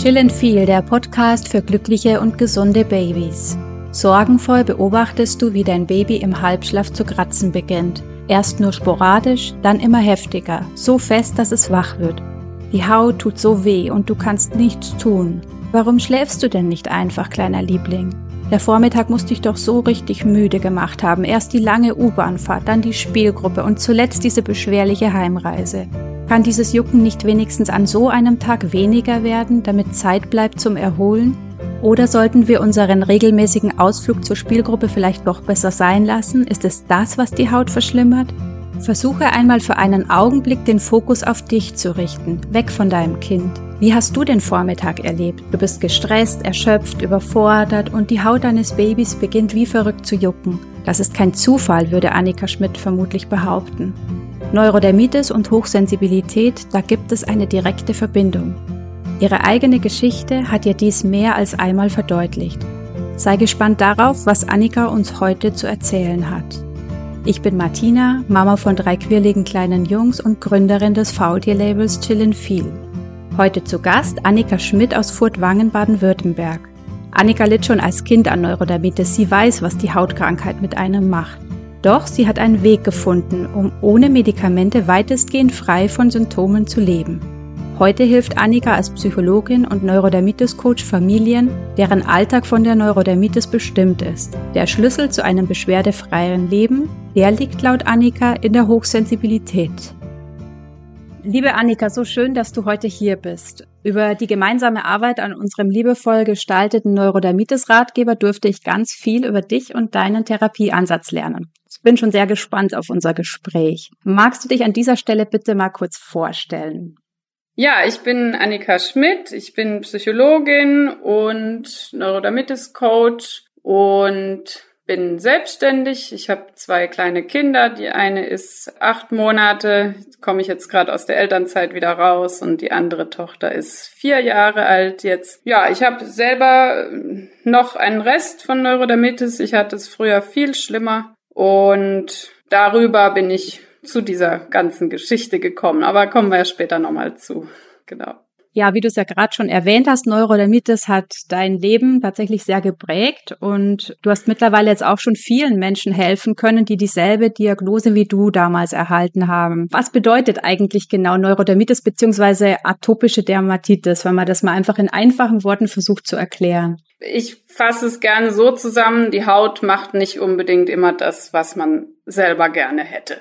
Chill and Feel, der Podcast für glückliche und gesunde Babys. Sorgenvoll beobachtest du, wie dein Baby im Halbschlaf zu kratzen beginnt. Erst nur sporadisch, dann immer heftiger, so fest, dass es wach wird. Die Haut tut so weh und du kannst nichts tun. Warum schläfst du denn nicht einfach, kleiner Liebling? Der Vormittag muss dich doch so richtig müde gemacht haben. Erst die lange U-Bahn-Fahrt, dann die Spielgruppe und zuletzt diese beschwerliche Heimreise. Kann dieses Jucken nicht wenigstens an so einem Tag weniger werden, damit Zeit bleibt zum Erholen? Oder sollten wir unseren regelmäßigen Ausflug zur Spielgruppe vielleicht doch besser sein lassen? Ist es das, was die Haut verschlimmert? Versuche einmal für einen Augenblick den Fokus auf dich zu richten, weg von deinem Kind. Wie hast du den Vormittag erlebt? Du bist gestresst, erschöpft, überfordert und die Haut deines Babys beginnt wie verrückt zu jucken. Das ist kein Zufall, würde Annika Schmidt vermutlich behaupten. Neurodermitis und Hochsensibilität, da gibt es eine direkte Verbindung. Ihre eigene Geschichte hat ihr dies mehr als einmal verdeutlicht. Sei gespannt darauf, was Annika uns heute zu erzählen hat. Ich bin Martina, Mama von 3 quirligen kleinen Jungs und Gründerin des Faultier-Labels Chill and Feel. Heute zu Gast Annika Schmidt aus Furtwangen, Baden-Württemberg. Annika litt schon als Kind an Neurodermitis. Sie weiß, was die Hautkrankheit mit einem macht. Doch sie hat einen Weg gefunden, um ohne Medikamente weitestgehend frei von Symptomen zu leben. Heute hilft Annika als Psychologin und Neurodermitis-Coach Familien, deren Alltag von der Neurodermitis bestimmt ist. Der Schlüssel zu einem beschwerdefreieren Leben, der liegt laut Annika in der Hochsensibilität. Liebe Annika, so schön, dass du heute hier bist. Über die gemeinsame Arbeit an unserem liebevoll gestalteten Neurodermitis-Ratgeber durfte ich ganz viel über dich und deinen Therapieansatz lernen. Ich bin schon sehr gespannt auf unser Gespräch. Magst du dich an dieser Stelle bitte mal kurz vorstellen? Ja, ich bin Annika Schmidt, ich bin Psychologin und Neurodermitis-Coach und bin selbstständig. Ich habe 2 kleine Kinder. Die eine ist 8 Monate, komme ich jetzt gerade aus der Elternzeit wieder raus und die andere Tochter ist 4 Jahre alt jetzt. Ja, ich habe selber noch einen Rest von Neurodermitis. Ich hatte es früher viel schlimmer und darüber bin ich zu dieser ganzen Geschichte gekommen. Aber kommen wir ja später nochmal zu. Genau. Ja, wie du es ja gerade schon erwähnt hast, Neurodermitis hat dein Leben tatsächlich sehr geprägt und du hast mittlerweile jetzt auch schon vielen Menschen helfen können, die dieselbe Diagnose wie du damals erhalten haben. Was bedeutet eigentlich genau Neurodermitis bzw. atopische Dermatitis, wenn man das mal einfach in einfachen Worten versucht zu erklären? Ich fasse es gerne so zusammen, die Haut macht nicht unbedingt immer das, was man selber gerne hätte.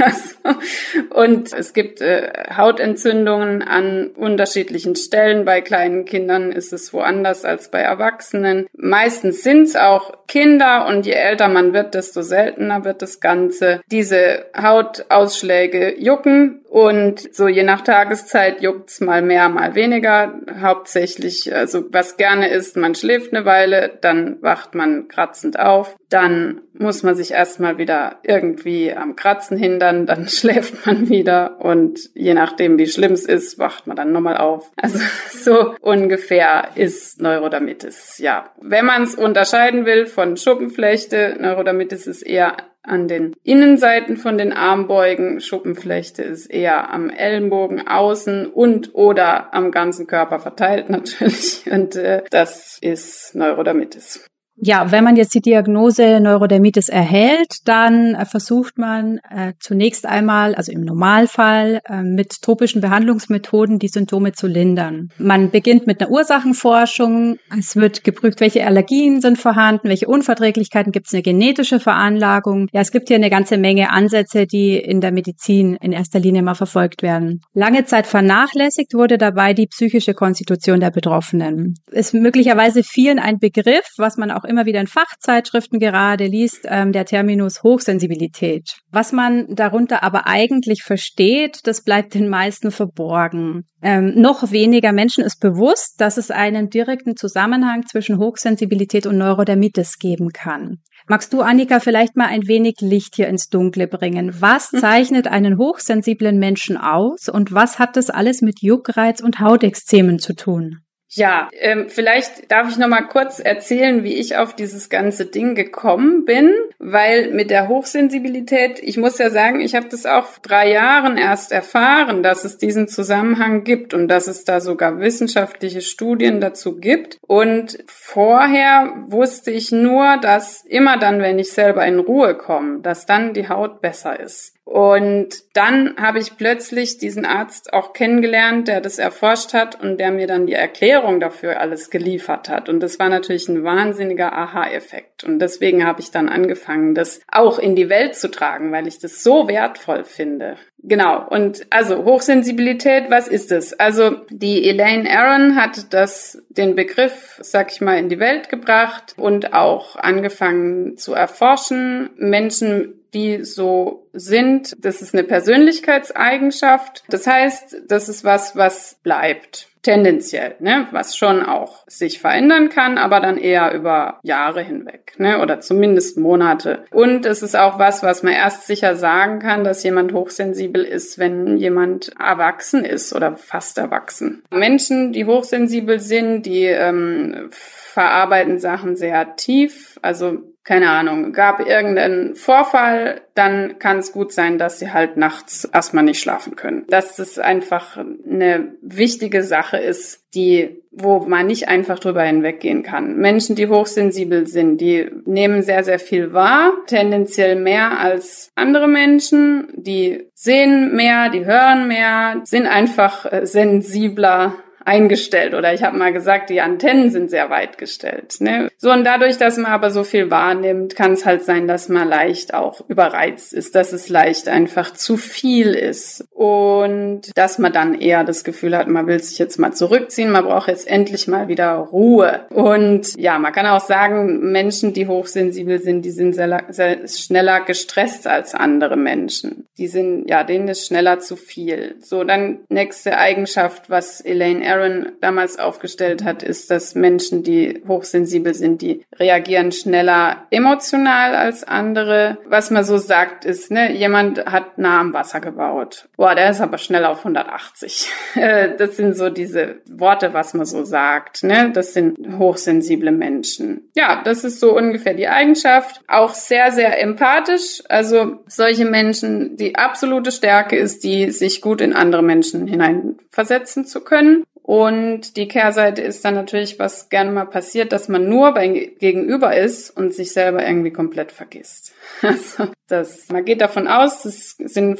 Und es gibt Hautentzündungen an unterschiedlichen Stellen. Bei kleinen Kindern ist es woanders als bei Erwachsenen. Meistens sind es auch Kinder und je älter man wird, desto seltener wird das Ganze. Diese Hautausschläge jucken und so je nach Tageszeit juckt's mal mehr, mal weniger. Hauptsächlich, also was gerne ist, man schläft eine Weile, dann wacht man kratzend auf. Dann muss man sich erstmal wieder irgendwie am Kratzen hindern, dann schläft man wieder und je nachdem, wie schlimm es ist, wacht man dann nochmal auf. Also so ungefähr ist Neurodermitis, ja. Wenn man es unterscheiden will von Schuppenflechte, Neurodermitis ist eher an den Innenseiten von den Armbeugen, Schuppenflechte ist eher am Ellenbogen außen und oder am ganzen Körper verteilt natürlich und das ist Neurodermitis. Ja, wenn man jetzt die Diagnose Neurodermitis erhält, dann versucht man zunächst einmal, also im Normalfall, mit topischen Behandlungsmethoden die Symptome zu lindern. Man beginnt mit einer Ursachenforschung. Es wird geprüft, welche Allergien sind vorhanden, welche Unverträglichkeiten, gibt es eine genetische Veranlagung. Ja, es gibt hier eine ganze Menge Ansätze, die in der Medizin in erster Linie mal verfolgt werden. Lange Zeit vernachlässigt wurde dabei die psychische Konstitution der Betroffenen. Ist möglicherweise vielen ein Begriff, was man auch immer wieder in Fachzeitschriften gerade liest, der Terminus Hochsensibilität. Was man darunter aber eigentlich versteht, das bleibt den meisten verborgen. Noch weniger Menschen ist bewusst, dass es einen direkten Zusammenhang zwischen Hochsensibilität und Neurodermitis geben kann. Magst du, Annika, vielleicht mal ein wenig Licht hier ins Dunkle bringen? Was zeichnet einen hochsensiblen Menschen aus und was hat das alles mit Juckreiz und Hautekzemen zu tun? Ja, vielleicht darf ich noch mal kurz erzählen, wie ich auf dieses ganze Ding gekommen bin, weil mit der Hochsensibilität, ich muss ja sagen, ich habe das auch vor 3 Jahren erst erfahren, dass es diesen Zusammenhang gibt und dass es da sogar wissenschaftliche Studien dazu gibt. Und vorher wusste ich nur, dass immer dann, wenn ich selber in Ruhe komme, dass dann die Haut besser ist. Und dann habe ich plötzlich diesen Arzt auch kennengelernt, der das erforscht hat und der mir dann die Erklärung dafür alles geliefert hat. Und das war natürlich ein wahnsinniger Aha-Effekt. Und deswegen habe ich dann angefangen, das auch in die Welt zu tragen, weil ich das so wertvoll finde. Genau. Und also Hochsensibilität, was ist es? Also die Elaine Aron hat den Begriff, sag ich mal, in die Welt gebracht und auch angefangen zu erforschen. Menschen, die so sind, das ist eine Persönlichkeitseigenschaft. Das heißt, das ist was bleibt. Tendenziell, ne, was schon auch sich verändern kann, aber dann eher über Jahre hinweg, ne, oder zumindest Monate. Und es ist auch was man erst sicher sagen kann, dass jemand hochsensibel ist, wenn jemand erwachsen ist oder fast erwachsen. Menschen, die hochsensibel sind, die verarbeiten Sachen sehr tief, also keine Ahnung, gab irgendeinen Vorfall, dann kann es gut sein, dass sie halt nachts erstmal nicht schlafen können. Dass das einfach eine wichtige Sache ist, wo man nicht einfach drüber hinweggehen kann. Menschen, die hochsensibel sind, die nehmen sehr, sehr viel wahr, tendenziell mehr als andere Menschen. Die sehen mehr, die hören mehr, sind einfach sensibler eingestellt, oder ich habe mal gesagt, die Antennen sind sehr weit gestellt, ne? So, und dadurch, dass man aber so viel wahrnimmt, kann es halt sein, dass man leicht auch überreizt ist, dass es leicht einfach zu viel ist und dass man dann eher das Gefühl hat, man will sich jetzt mal zurückziehen, man braucht jetzt endlich mal wieder Ruhe. Und ja, man kann auch sagen, Menschen, die hochsensibel sind, die sind sehr schneller gestresst als andere Menschen. Denen ist schneller zu viel. So, dann nächste Eigenschaft, was Elaine Aron damals aufgestellt hat, ist, dass Menschen, die hochsensibel sind, die reagieren schneller emotional als andere. Was man so sagt, ist, ne, jemand hat nah am Wasser gebaut. Boah, der ist aber schnell auf 180. Das sind so diese Worte, was man so sagt, ne? Das sind hochsensible Menschen. Ja, das ist so ungefähr die Eigenschaft. Auch sehr, sehr empathisch. Also solche Menschen, die absolute Stärke ist, die sich gut in andere Menschen hineinversetzen zu können. Und die Kehrseite ist dann natürlich, was gerne mal passiert, dass man nur beim Gegenüber ist und sich selber irgendwie komplett vergisst. Also man geht davon aus, das sind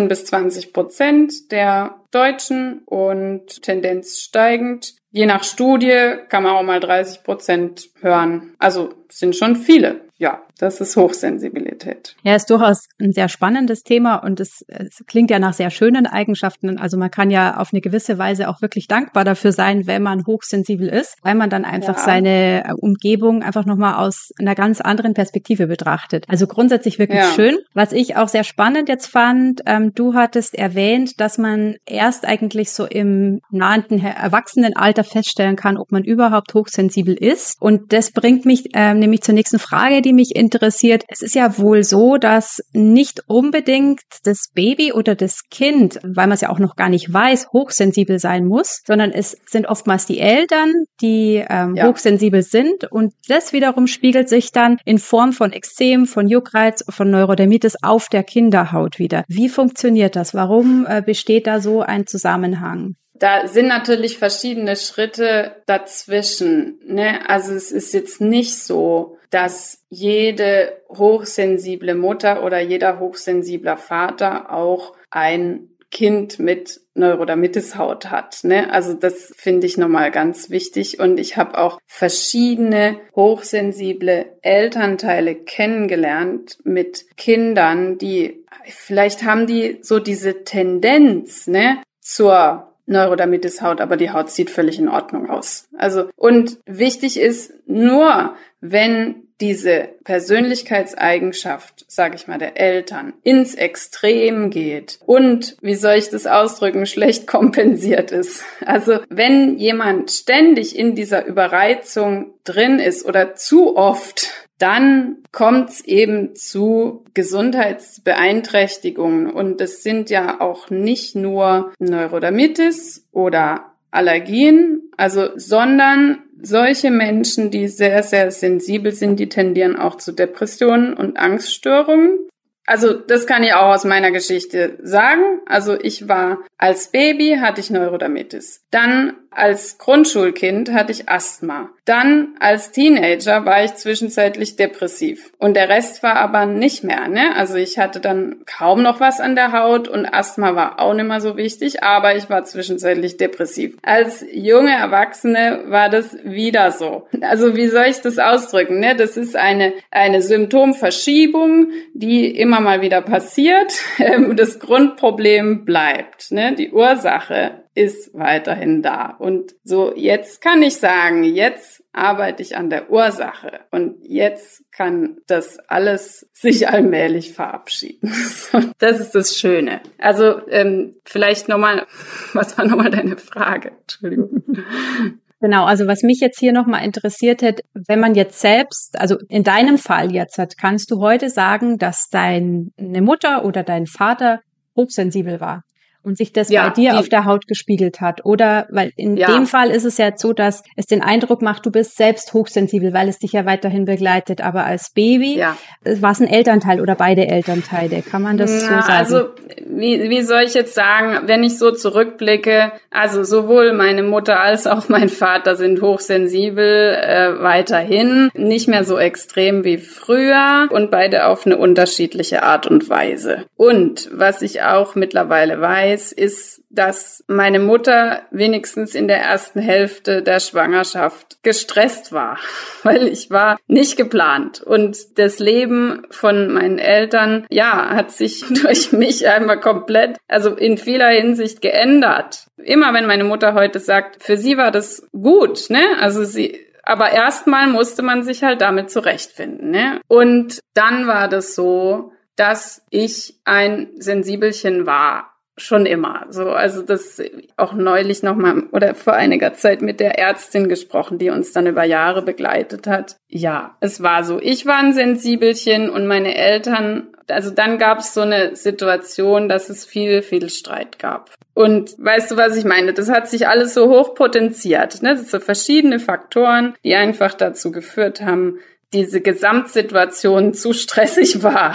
15-20% der Deutschen und Tendenz steigend. Je nach Studie kann man auch mal 30% hören. Also sind schon viele. Ja, das ist Hochsensibilität. Ja, ist durchaus ein sehr spannendes Thema und es klingt ja nach sehr schönen Eigenschaften. Also man kann ja auf eine gewisse Weise auch wirklich dankbar dafür sein, wenn man hochsensibel ist, weil man dann einfach seine Umgebung einfach nochmal aus einer ganz anderen Perspektive betrachtet. Also grundsätzlich wirklich schön. Was ich auch sehr spannend jetzt fand, du hattest erwähnt, dass man erst eigentlich so im nahenden Erwachsenenalter feststellen kann, ob man überhaupt hochsensibel ist. Und das bringt mich nämlich zur nächsten Frage, die mich interessiert. Es ist ja wohl so, dass nicht unbedingt das Baby oder das Kind, weil man es ja auch noch gar nicht weiß, hochsensibel sein muss, sondern es sind oftmals die Eltern, die hochsensibel sind, und das wiederum spiegelt sich dann in Form von Ekzem, von Juckreiz, von Neurodermitis auf der Kinderhaut wieder. Wie funktioniert das? Warum besteht da so ein Zusammenhang? Da sind natürlich verschiedene Schritte dazwischen, ne? Also es ist jetzt nicht so, dass jede hochsensible Mutter oder jeder hochsensibler Vater auch ein Kind mit Neurodermitis-Haut hat, ne? Also das finde ich nochmal ganz wichtig, und ich habe auch verschiedene hochsensible Elternteile kennengelernt mit Kindern, die vielleicht haben die so diese Tendenz, ne, zur Neurodermitis-Haut, aber die Haut sieht völlig in Ordnung aus. Also, und wichtig ist, nur wenn diese Persönlichkeitseigenschaft, sage ich mal, der Eltern ins Extrem geht und, wie soll ich das ausdrücken, schlecht kompensiert ist. Also wenn jemand ständig in dieser Überreizung drin ist oder zu oft, dann kommt es eben zu Gesundheitsbeeinträchtigungen. Und das sind ja auch nicht nur Neurodermitis oder Allergien. sondern solche Menschen, die sehr, sehr sensibel sind, die tendieren auch zu Depressionen und Angststörungen. Also das kann ich auch aus meiner Geschichte sagen. Also ich war als Baby, hatte ich Neurodermitis. Dann als Grundschulkind hatte ich Asthma. Dann als Teenager war ich zwischenzeitlich depressiv. Und der Rest war aber nicht mehr, ne? Also ich hatte dann kaum noch was an der Haut und Asthma war auch nicht mehr so wichtig, aber ich war zwischenzeitlich depressiv. Als junge Erwachsene war das wieder so. Also wie soll ich das ausdrücken, ne? Das ist eine Symptomverschiebung, die immer mal wieder passiert. Das Grundproblem bleibt, ne? Die Ursache ist weiterhin da. Und so, jetzt kann ich sagen, jetzt arbeite ich an der Ursache und jetzt kann das alles sich allmählich verabschieden. Das ist das Schöne. Also vielleicht nochmal, was war nochmal deine Frage? Entschuldigung. Genau, also was mich jetzt hier nochmal interessiert hätte, wenn man jetzt selbst, also in deinem Fall jetzt kannst du heute sagen, dass deine Mutter oder dein Vater hochsensibel war und sich das bei dir auf der Haut gespiegelt hat? Oder, weil in dem Fall ist es ja so, dass es den Eindruck macht, du bist selbst hochsensibel, weil es dich ja weiterhin begleitet. Aber als Baby war es ein Elternteil oder beide Elternteile. Kann man das so sagen? Also, wie soll ich jetzt sagen, wenn ich so zurückblicke, also sowohl meine Mutter als auch mein Vater sind hochsensibel weiterhin, nicht mehr so extrem wie früher und beide auf eine unterschiedliche Art und Weise. Und was ich auch mittlerweile weiß, ist, dass meine Mutter wenigstens in der ersten Hälfte der Schwangerschaft gestresst war, weil ich war nicht geplant. Und das Leben von meinen Eltern, hat sich durch mich einmal komplett, also in vieler Hinsicht geändert. Immer wenn meine Mutter heute sagt, für sie war das gut, ne? Aber erstmal musste man sich halt damit zurechtfinden, ne? Und dann war das so, dass ich ein Sensibelchen war. Schon immer. So, also das auch neulich nochmal oder vor einiger Zeit mit der Ärztin gesprochen, die uns dann über Jahre begleitet hat. Ja, es war so. Ich war ein Sensibelchen und meine Eltern, also dann gab es so eine Situation, dass es viel, viel Streit gab. Und weißt du, was ich meine? Das hat sich alles so hoch potenziert, ne? Das sind so verschiedene Faktoren, die einfach dazu geführt haben, diese Gesamtsituation zu stressig war.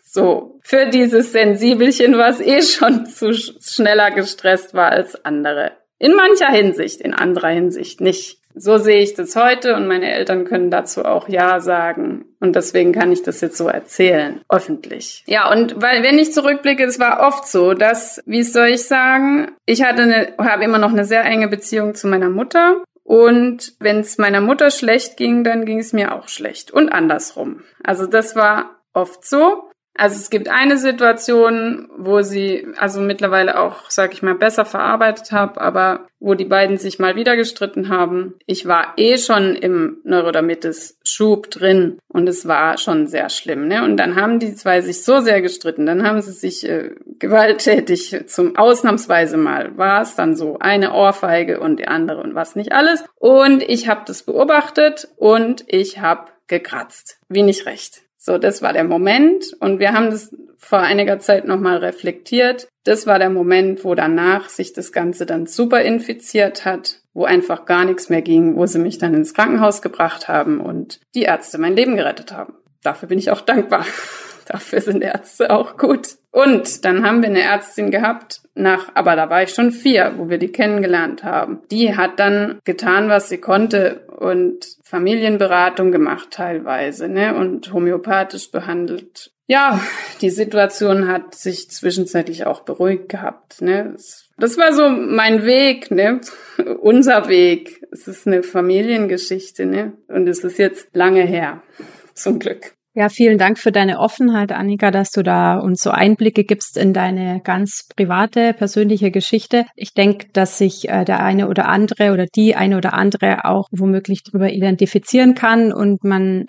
So, für dieses Sensibelchen, was schon zu schneller gestresst war als andere. In mancher Hinsicht, in anderer Hinsicht nicht. So sehe ich das heute und meine Eltern können dazu auch Ja sagen. Und deswegen kann ich das jetzt so erzählen, öffentlich. Ja, und weil, wenn ich zurückblicke, es war oft so, dass, wie soll ich sagen, ich habe immer noch eine sehr enge Beziehung zu meiner Mutter. Und wenn es meiner Mutter schlecht ging, dann ging es mir auch schlecht. Und andersrum. Also das war oft so. Also es gibt eine Situation, wo sie also mittlerweile auch, sag ich mal, besser verarbeitet habe, aber wo die beiden sich mal wieder gestritten haben. Ich war schon im Neurodermitis-Schub drin und es war schon sehr schlimm, ne? Und dann haben die zwei sich so sehr gestritten, dann haben sie sich gewalttätig ausnahmsweise mal war es dann so eine Ohrfeige und die andere und was nicht alles. Und ich habe das beobachtet und ich habe gekratzt, wie nicht recht. So, das war der Moment und wir haben das vor einiger Zeit nochmal reflektiert. Das war der Moment, wo danach sich das Ganze dann super infiziert hat, wo einfach gar nichts mehr ging, wo sie mich dann ins Krankenhaus gebracht haben und die Ärzte mein Leben gerettet haben. Dafür bin ich auch dankbar. Dafür sind Ärzte auch gut. Und dann haben wir eine Ärztin gehabt, aber da war ich schon 4, wo wir die kennengelernt haben. Die hat dann getan, was sie konnte und Familienberatung gemacht teilweise, ne, und homöopathisch behandelt. Ja, die Situation hat sich zwischenzeitlich auch beruhigt gehabt, ne. Das war so mein Weg, ne, unser Weg. Es ist eine Familiengeschichte, ne, und es ist jetzt lange her, zum Glück. Ja, vielen Dank für deine Offenheit, Annika, dass du da uns so Einblicke gibst in deine ganz private, persönliche Geschichte. Ich denke, dass sich der eine oder andere oder die eine oder andere auch womöglich darüber identifizieren kann und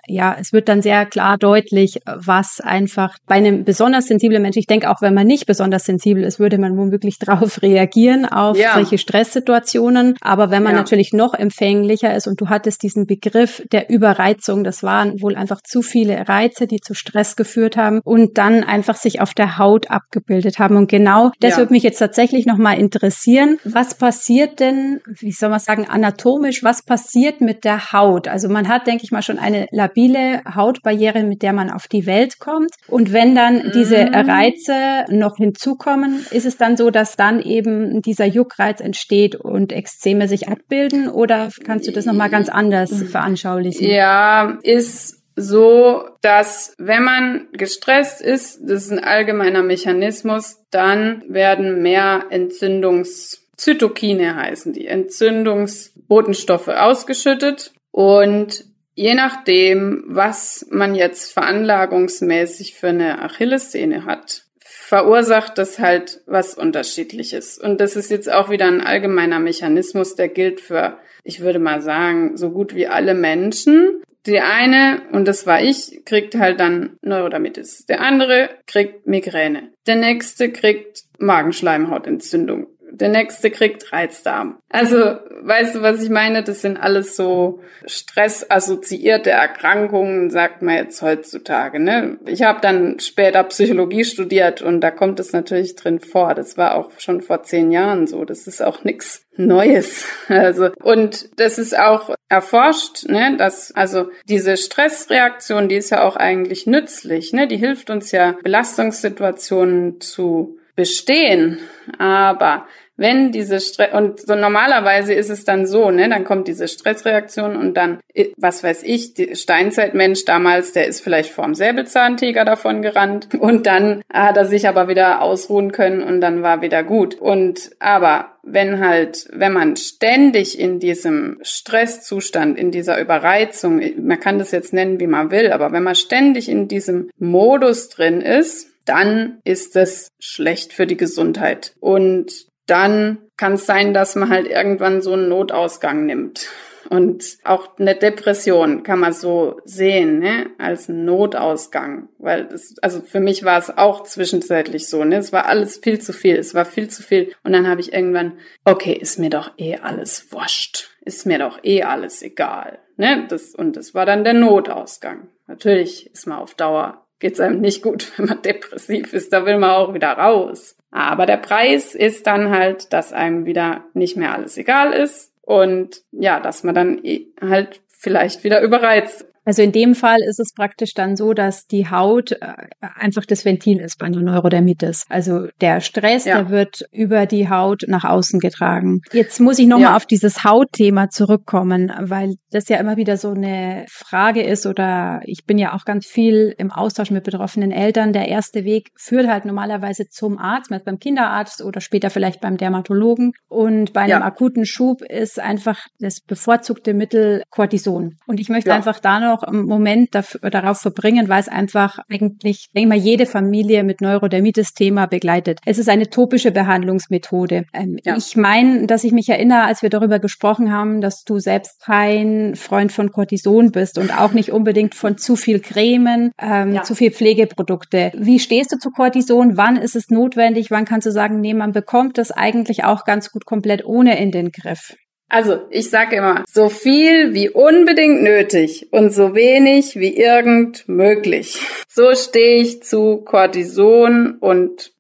es wird dann sehr klar deutlich, was einfach bei einem besonders sensiblen Menschen, ich denke auch, wenn man nicht besonders sensibel ist, würde man womöglich darauf reagieren, auf solche Stresssituationen. Aber wenn man natürlich noch empfänglicher ist und du hattest diesen Begriff der Überreizung, das waren wohl einfach zu viele Reize, die zu Stress geführt haben und dann einfach sich auf der Haut abgebildet haben. Und genau das würde mich jetzt tatsächlich nochmal interessieren. Was passiert denn, wie soll man sagen, anatomisch, was passiert mit der Haut? Also man hat, denke ich mal, schon eine labile Hautbarriere, mit der man auf die Welt kommt. Und wenn dann diese Reize noch hinzukommen, ist es dann so, dass dann eben dieser Juckreiz entsteht und Ekzeme sich abbilden? Oder kannst du das nochmal ganz anders veranschaulichen? Ja, ist so, dass wenn man gestresst ist, das ist ein allgemeiner Mechanismus, dann werden mehr Zytokine heißen die, Entzündungsbotenstoffe ausgeschüttet. Und je nachdem, was man jetzt veranlagungsmäßig für eine Achillessehne hat, verursacht das halt was Unterschiedliches. Und das ist jetzt auch wieder ein allgemeiner Mechanismus, der gilt für, ich würde mal sagen, so gut wie alle Menschen. Die eine, und das war ich, kriegt halt dann Neurodermitis. Der andere kriegt Migräne. Der nächste kriegt Magenschleimhautentzündung. Der nächste kriegt Reizdarm. Also, weißt du, was ich meine? Das sind alles so stressassoziierte Erkrankungen, sagt man jetzt heutzutage, ne? Ich habe dann später Psychologie studiert und da kommt es natürlich drin vor. Das war auch schon vor 10 Jahren so. Das ist auch nichts Neues. Also, und das ist auch erforscht, ne, dass, also, diese Stressreaktion, die ist ja auch eigentlich nützlich, ne? Die hilft uns ja, Belastungssituationen zu bestehen, aber wenn diese und so normalerweise ist es dann so, ne, dann kommt diese Stressreaktion und dann, was weiß ich, der Steinzeitmensch damals, der ist vielleicht vorm Säbelzahntiger davon gerannt und dann hat er sich aber wieder ausruhen können und dann war wieder gut. Und aber wenn man ständig in diesem Stresszustand, in dieser Überreizung, man kann das jetzt nennen, wie man will, aber wenn man ständig in diesem Modus drin ist, dann ist das schlecht für die Gesundheit. Und dann kann es sein, dass man halt irgendwann so einen Notausgang nimmt. Und auch eine Depression kann man so sehen, ne, als einen Notausgang. Weil also für mich war es auch zwischenzeitlich so, ne, es war alles viel zu viel, Und dann habe ich irgendwann, okay, ist mir doch eh alles wurscht. Ist mir doch eh alles egal, ne, das war dann der Notausgang. Natürlich ist man auf Dauer, geht's einem nicht gut, wenn man depressiv ist, da will man auch wieder raus. Aber der Preis ist dann halt, dass einem wieder nicht mehr alles egal ist und ja, dass man dann halt vielleicht wieder überreizt. Also in dem Fall ist es praktisch dann so, dass die Haut einfach das Ventil ist bei einer Neurodermitis. Also der Stress, der wird über die Haut nach außen getragen. Jetzt muss ich nochmal auf dieses Hautthema zurückkommen, weil das ja immer wieder so eine Frage ist, oder ich bin ja auch ganz viel im Austausch mit betroffenen Eltern. Der erste Weg führt halt normalerweise zum Arzt, meist beim Kinderarzt oder später vielleicht beim Dermatologen. Und bei einem akuten Schub ist einfach das bevorzugte Mittel Cortison. Und ich möchte einfach da noch einen Moment darauf verbringen, weil es einfach eigentlich, denke ich mal, jede Familie mit Neurodermitis-Thema begleitet. Es ist eine topische Behandlungsmethode. Ich meine, dass ich mich erinnere, als wir darüber gesprochen haben, dass du selbst kein Freund von Cortison bist und auch nicht unbedingt von zu viel Cremen, zu viel Pflegeprodukte. Wie stehst du zu Cortison? Wann ist es notwendig? Wann kannst du sagen, nee, man bekommt das eigentlich auch ganz gut komplett ohne in den Griff? Also, ich sage immer, so viel wie unbedingt nötig und so wenig wie irgend möglich. So stehe ich zu Cortison und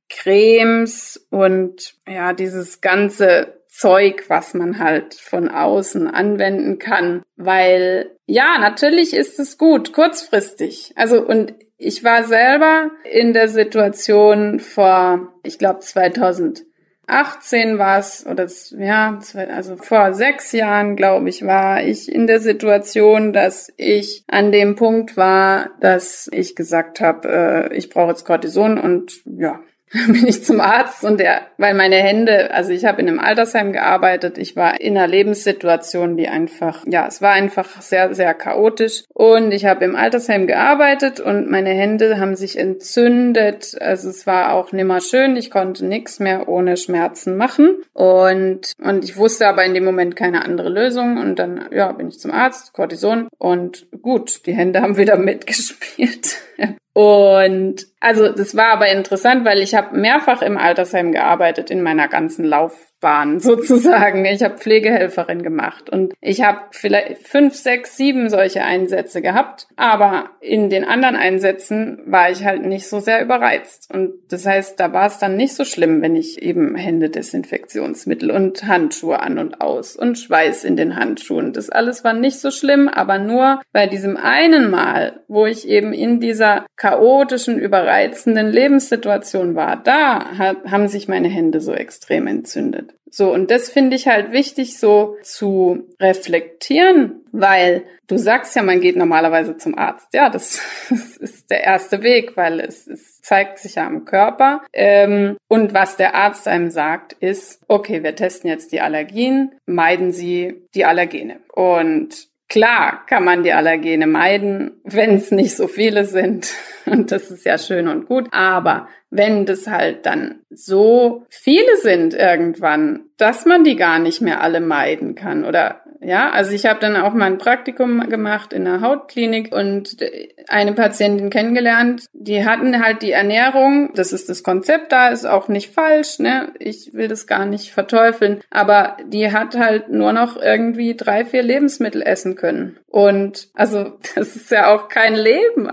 Cremes und ja, dieses ganze Zeug, was man halt von außen anwenden kann. Weil, ja, natürlich ist es gut, kurzfristig. Also, und ich war selber in der Situation vor, ich glaube 2018 war es, also vor 6 Jahren, glaube ich, war ich in der Situation, dass ich an dem Punkt war, dass ich gesagt habe, ich brauche jetzt Cortison und ja, bin ich zum Arzt und weil meine Hände, also ich habe in einem Altersheim gearbeitet, ich war in einer Lebenssituation, die einfach, ja, es war einfach sehr, sehr chaotisch und ich habe im Altersheim gearbeitet und meine Hände haben sich entzündet, also es war auch nimmer schön, ich konnte nichts mehr ohne Schmerzen machen und ich wusste aber in dem Moment keine andere Lösung und dann, ja, bin ich zum Arzt, Cortison und gut, die Hände haben wieder mitgespielt. Und also das war aber interessant, weil ich habe mehrfach im Altersheim gearbeitet in meiner ganzen Laufbahn sozusagen. Ich habe Pflegehelferin gemacht und ich habe vielleicht 5, 6, 7 solche Einsätze gehabt, aber in den anderen Einsätzen war ich halt nicht so sehr überreizt. Und das heißt, da war es dann nicht so schlimm, wenn ich eben Händedesinfektionsmittel und Handschuhe an und aus und Schweiß in den Handschuhen. Das alles war nicht so schlimm, aber nur bei diesem einen Mal, wo ich eben in dieser chaotischen, überreizenden Lebenssituation war, da haben sich meine Hände so extrem entzündet. So, und das finde ich halt wichtig, so zu reflektieren, weil du sagst ja, man geht normalerweise zum Arzt. Ja, das ist der erste Weg, weil es zeigt sich ja am Körper. Und was der Arzt einem sagt, ist, okay, wir testen jetzt die Allergien, meiden Sie die Allergene. Und klar kann man die Allergene meiden, wenn es nicht so viele sind. Und das ist ja schön und gut. Aber wenn das halt dann so viele sind irgendwann, dass man die gar nicht mehr alle meiden kann oder ja, also ich habe dann auch mal ein Praktikum gemacht in einer Hautklinik und eine Patientin kennengelernt, die hatten halt die Ernährung, das ist das Konzept da, ist auch nicht falsch, ne? Ich will das gar nicht verteufeln, aber die hat halt nur noch irgendwie 3, 4 Lebensmittel essen können. Und also das ist ja auch kein Leben,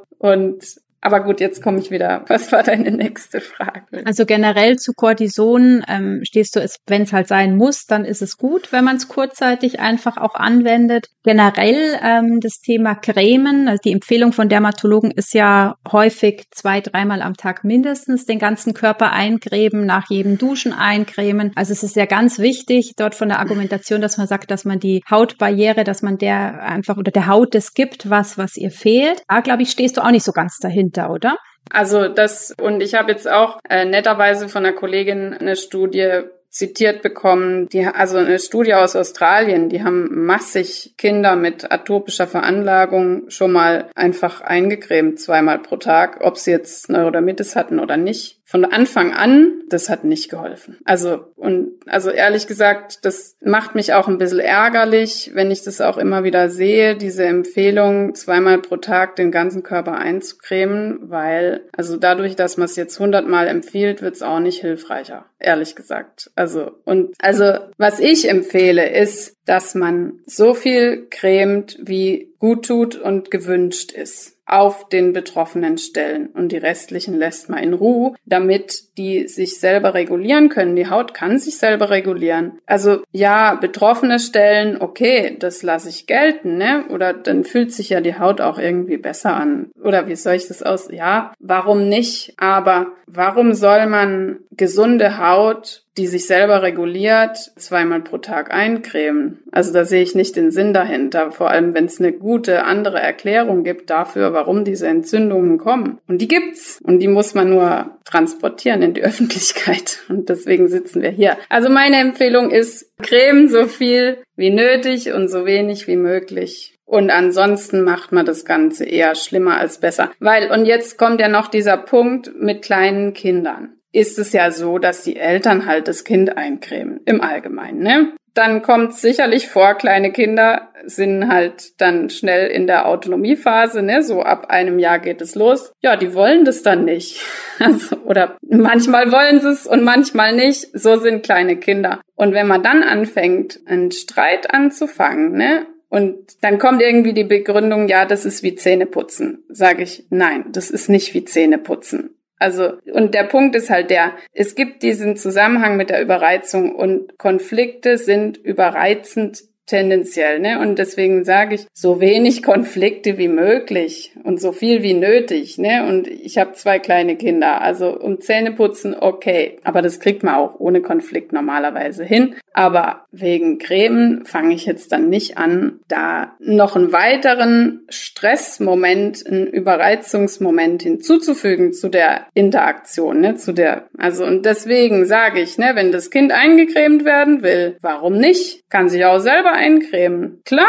aber gut, jetzt komme ich wieder. Was war deine nächste Frage? Also generell zu Cortison stehst du, wenn es halt sein muss, dann ist es gut, wenn man es kurzzeitig einfach auch anwendet. Generell das Thema Cremen, also die Empfehlung von Dermatologen ist ja häufig 2, 3 Mal am Tag mindestens den ganzen Körper eincremen, nach jedem Duschen eincremen. Also es ist ja ganz wichtig dort von der Argumentation, dass man sagt, dass man die Hautbarriere, dass man der einfach oder der Haut das gibt, was ihr fehlt. Da, glaube ich, stehst du auch nicht so ganz dahinter, oder? Also und ich habe jetzt auch netterweise von einer Kollegin eine Studie zitiert bekommen, also eine Studie aus Australien, die haben massig Kinder mit atopischer Veranlagung schon mal einfach eingecremt 2-mal pro Tag, ob sie jetzt Neurodermitis hatten oder nicht. Von Anfang an, das hat nicht geholfen. Also ehrlich gesagt, das macht mich auch ein bisschen ärgerlich, wenn ich das auch immer wieder sehe, diese Empfehlung, 2-mal pro Tag den ganzen Körper einzucremen, weil, also dadurch, dass man es jetzt 100-mal empfiehlt, wird es auch nicht hilfreicher, ehrlich gesagt. Also was ich empfehle, ist, dass man so viel cremt, wie gut tut und gewünscht ist auf den betroffenen Stellen und die restlichen lässt man in Ruhe, damit die sich selber regulieren können. Die Haut kann sich selber regulieren. Also ja, betroffene Stellen, okay, das lasse ich gelten, ne? Oder dann fühlt sich ja die Haut auch irgendwie besser an. Oder wie soll ich das aus? Ja, warum nicht? Aber warum soll man gesunde Haut, die sich selber reguliert, 2-mal pro Tag eincremen? Also da sehe ich nicht den Sinn dahinter, vor allem wenn es eine gute andere Erklärung gibt dafür, warum diese Entzündungen kommen. Und die gibt's und die muss man nur transportieren in die Öffentlichkeit und deswegen sitzen wir hier. Also meine Empfehlung ist, cremen so viel wie nötig und so wenig wie möglich. Und ansonsten macht man das Ganze eher schlimmer als besser. Und jetzt kommt ja noch dieser Punkt mit kleinen Kindern. Ist es ja so, dass die Eltern halt das Kind eincremen, im Allgemeinen, ne? Dann kommt sicherlich vor, kleine Kinder sind halt dann schnell in der Autonomiephase, ne? So ab 1 Jahr geht es los. Ja, die wollen das dann nicht. Also, oder manchmal wollen sie es und manchmal nicht. So sind kleine Kinder. Und wenn man dann anfängt, einen Streit anzufangen, ne? Und dann kommt irgendwie die Begründung, ja, das ist wie Zähneputzen. Sage ich, nein, das ist nicht wie Zähneputzen. Also, und der Punkt ist halt es gibt diesen Zusammenhang mit der Überreizung und Konflikte sind überreizend tendenziell, ne? Und deswegen sage ich, so wenig Konflikte wie möglich und so viel wie nötig, ne? Und ich habe 2 kleine Kinder, also um Zähneputzen okay, aber das kriegt man auch ohne Konflikt normalerweise hin. Aber wegen Cremen fange ich jetzt dann nicht an, da noch einen weiteren Stressmoment, einen Überreizungsmoment hinzuzufügen zu der Interaktion, ne? Und deswegen sage ich, ne, wenn das Kind eingecremt werden will, warum nicht? Kann sich auch selber eincremen. Klar.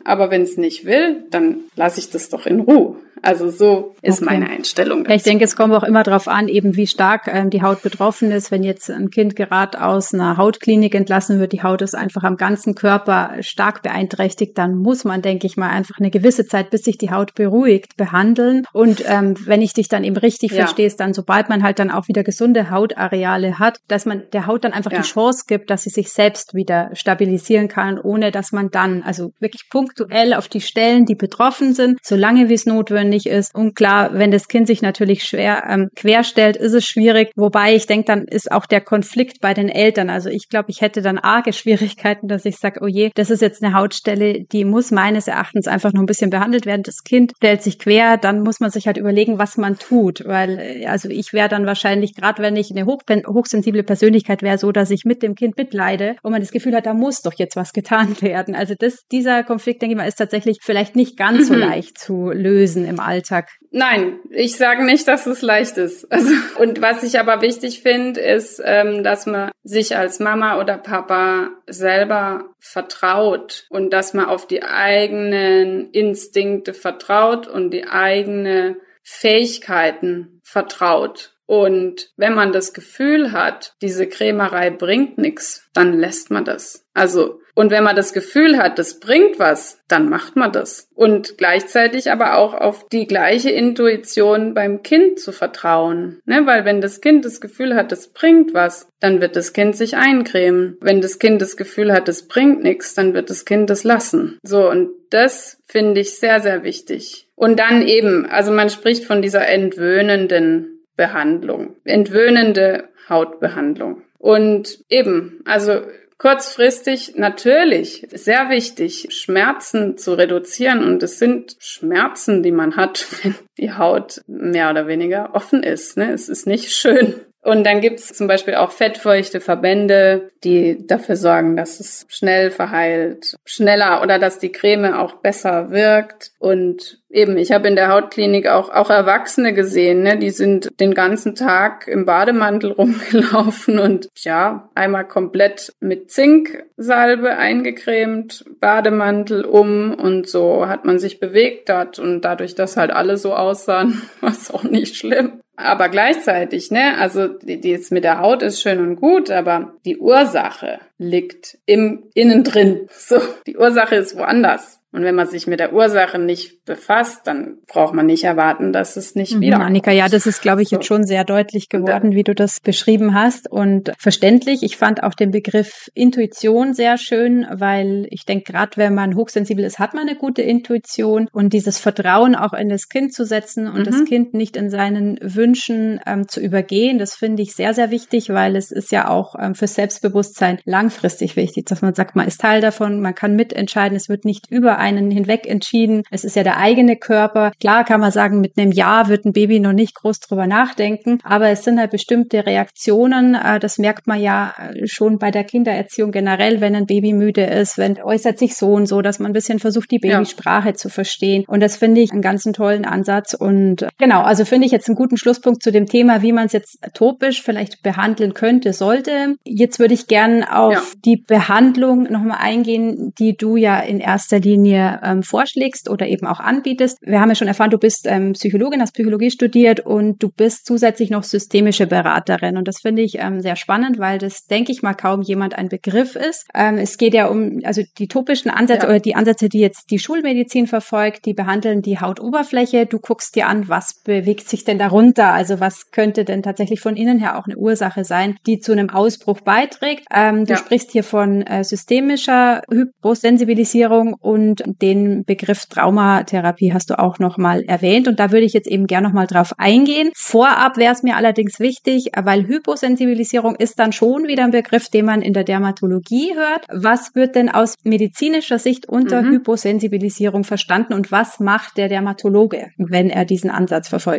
Aber wenn es nicht will, dann lasse ich das doch in Ruhe. Also so ist meine Einstellung dazu. Ich denke, es kommt auch immer darauf an, eben wie stark die Haut betroffen ist. Wenn jetzt ein Kind gerade aus einer Hautklinik entlassen wird, die Haut ist einfach am ganzen Körper stark beeinträchtigt, dann muss man, denke ich mal, einfach eine gewisse Zeit, bis sich die Haut beruhigt, behandeln. Und wenn ich dich dann eben richtig verstehe, ist dann, sobald man halt dann auch wieder gesunde Hautareale hat, dass man der Haut dann einfach die Chance gibt, dass sie sich selbst wieder stabilisieren kann, ohne dass man dann, also wirklich punktuell auf die Stellen, die betroffen sind, solange wie es notwendig ist. Und klar, wenn das Kind sich natürlich schwer querstellt, ist es schwierig. Wobei ich denke, dann ist auch der Konflikt bei den Eltern. Also ich glaube, ich hätte dann arge Schwierigkeiten, dass ich sage, oh je, das ist jetzt eine Hautstelle, die muss meines Erachtens einfach noch ein bisschen behandelt werden. Das Kind stellt sich quer, dann muss man sich halt überlegen, was man tut. Weil, also ich wäre dann wahrscheinlich, gerade wenn ich eine hochsensible Persönlichkeit wäre, so, dass ich mit dem Kind mitleide und man das Gefühl hat, da muss doch jetzt was getan werden. Also dieser Konflikt, denke ich mal, ist tatsächlich vielleicht nicht ganz so leicht zu lösen im Alltag. Nein, ich sage nicht, dass es leicht ist. Also, und was ich aber wichtig finde, ist, dass man sich als Mama oder Papa selber vertraut und dass man auf die eigenen Instinkte vertraut und die eigenen Fähigkeiten vertraut. Und wenn man das Gefühl hat, diese Cremerei bringt nichts, dann lässt man das. Also, und wenn man das Gefühl hat, das bringt was, dann macht man das. Und gleichzeitig aber auch auf die gleiche Intuition beim Kind zu vertrauen. Ne? Weil wenn das Kind das Gefühl hat, das bringt was, dann wird das Kind sich eincremen. Wenn das Kind das Gefühl hat, das bringt nichts, dann wird das Kind das lassen. So, und das finde ich sehr, sehr wichtig. Und dann eben, also man spricht von dieser entwöhnenden Behandlung, entwöhnende Hautbehandlung. Und eben, also kurzfristig natürlich sehr wichtig, Schmerzen zu reduzieren. Und es sind Schmerzen, die man hat, wenn die Haut mehr oder weniger offen ist. Ne? Es ist nicht schön. Und dann gibt's zum Beispiel auch fettfeuchte Verbände, die dafür sorgen, dass es schnell verheilt, schneller oder dass die Creme auch besser wirkt. Und eben, ich habe in der Hautklinik auch Erwachsene gesehen, ne? Die sind den ganzen Tag im Bademantel rumgelaufen und ja, einmal komplett mit Zinksalbe eingecremt, Bademantel und so hat man sich bewegt hat und dadurch, dass halt alle so aussahen, war es auch nicht schlimm. Aber gleichzeitig, ne, also die jetzt mit der Haut ist schön und gut, aber die Ursache liegt innen drin. So, die Ursache ist woanders. Und wenn man sich mit der Ursache nicht befasst, dann braucht man nicht erwarten, dass es nicht wieder kommt. Annika, ja, das ist, glaube ich, jetzt schon sehr deutlich geworden, wie du das beschrieben hast und verständlich. Ich fand auch den Begriff Intuition sehr schön, weil ich denke, gerade wenn man hochsensibel ist, hat man eine gute Intuition und dieses Vertrauen auch in das Kind zu setzen und das Kind nicht in seinen Wünschen zu übergehen, das finde ich sehr, sehr wichtig, weil es ist ja auch für Selbstbewusstsein langfristig wichtig, dass man sagt, man ist Teil davon, man kann mitentscheiden, es wird nicht über einen hinweg entschieden. Es ist ja der eigene Körper. Klar kann man sagen, mit einem Jahr wird ein Baby noch nicht groß drüber nachdenken, aber es sind halt bestimmte Reaktionen. Das merkt man ja schon bei der Kindererziehung generell, wenn ein Baby müde ist, wenn äußert sich so und so, dass man ein bisschen versucht, die Babysprache zu verstehen. Und das finde ich einen ganz tollen Ansatz. Und genau, also finde ich jetzt einen guten Schlusspunkt zu dem Thema, wie man es jetzt topisch vielleicht behandeln könnte, sollte. Jetzt würde ich gern auf die Behandlung nochmal eingehen, die du ja in erster Linie vorschlägst oder eben auch anbietest. Wir haben ja schon erfahren, du bist Psychologin, hast Psychologie studiert und du bist zusätzlich noch systemische Beraterin. Und das finde ich sehr spannend, weil das, denke ich mal, kaum jemand ein Begriff ist. Es geht ja um, also die topischen Ansätze oder die Ansätze, die jetzt die Schulmedizin verfolgt, die behandeln die Hautoberfläche. Du guckst dir an, was bewegt sich denn darunter? Also was könnte denn tatsächlich von innen her auch eine Ursache sein, die zu einem Ausbruch beiträgt? Du sprichst hier von systemischer Hyposensibilisierung und den Begriff Traumatherapie hast du auch nochmal erwähnt und da würde ich jetzt eben gerne nochmal drauf eingehen. Vorab wäre es mir allerdings wichtig, weil Hyposensibilisierung ist dann schon wieder ein Begriff, den man in der Dermatologie hört. Was wird denn aus medizinischer Sicht unter Hyposensibilisierung verstanden und was macht der Dermatologe, wenn er diesen Ansatz verfolgt?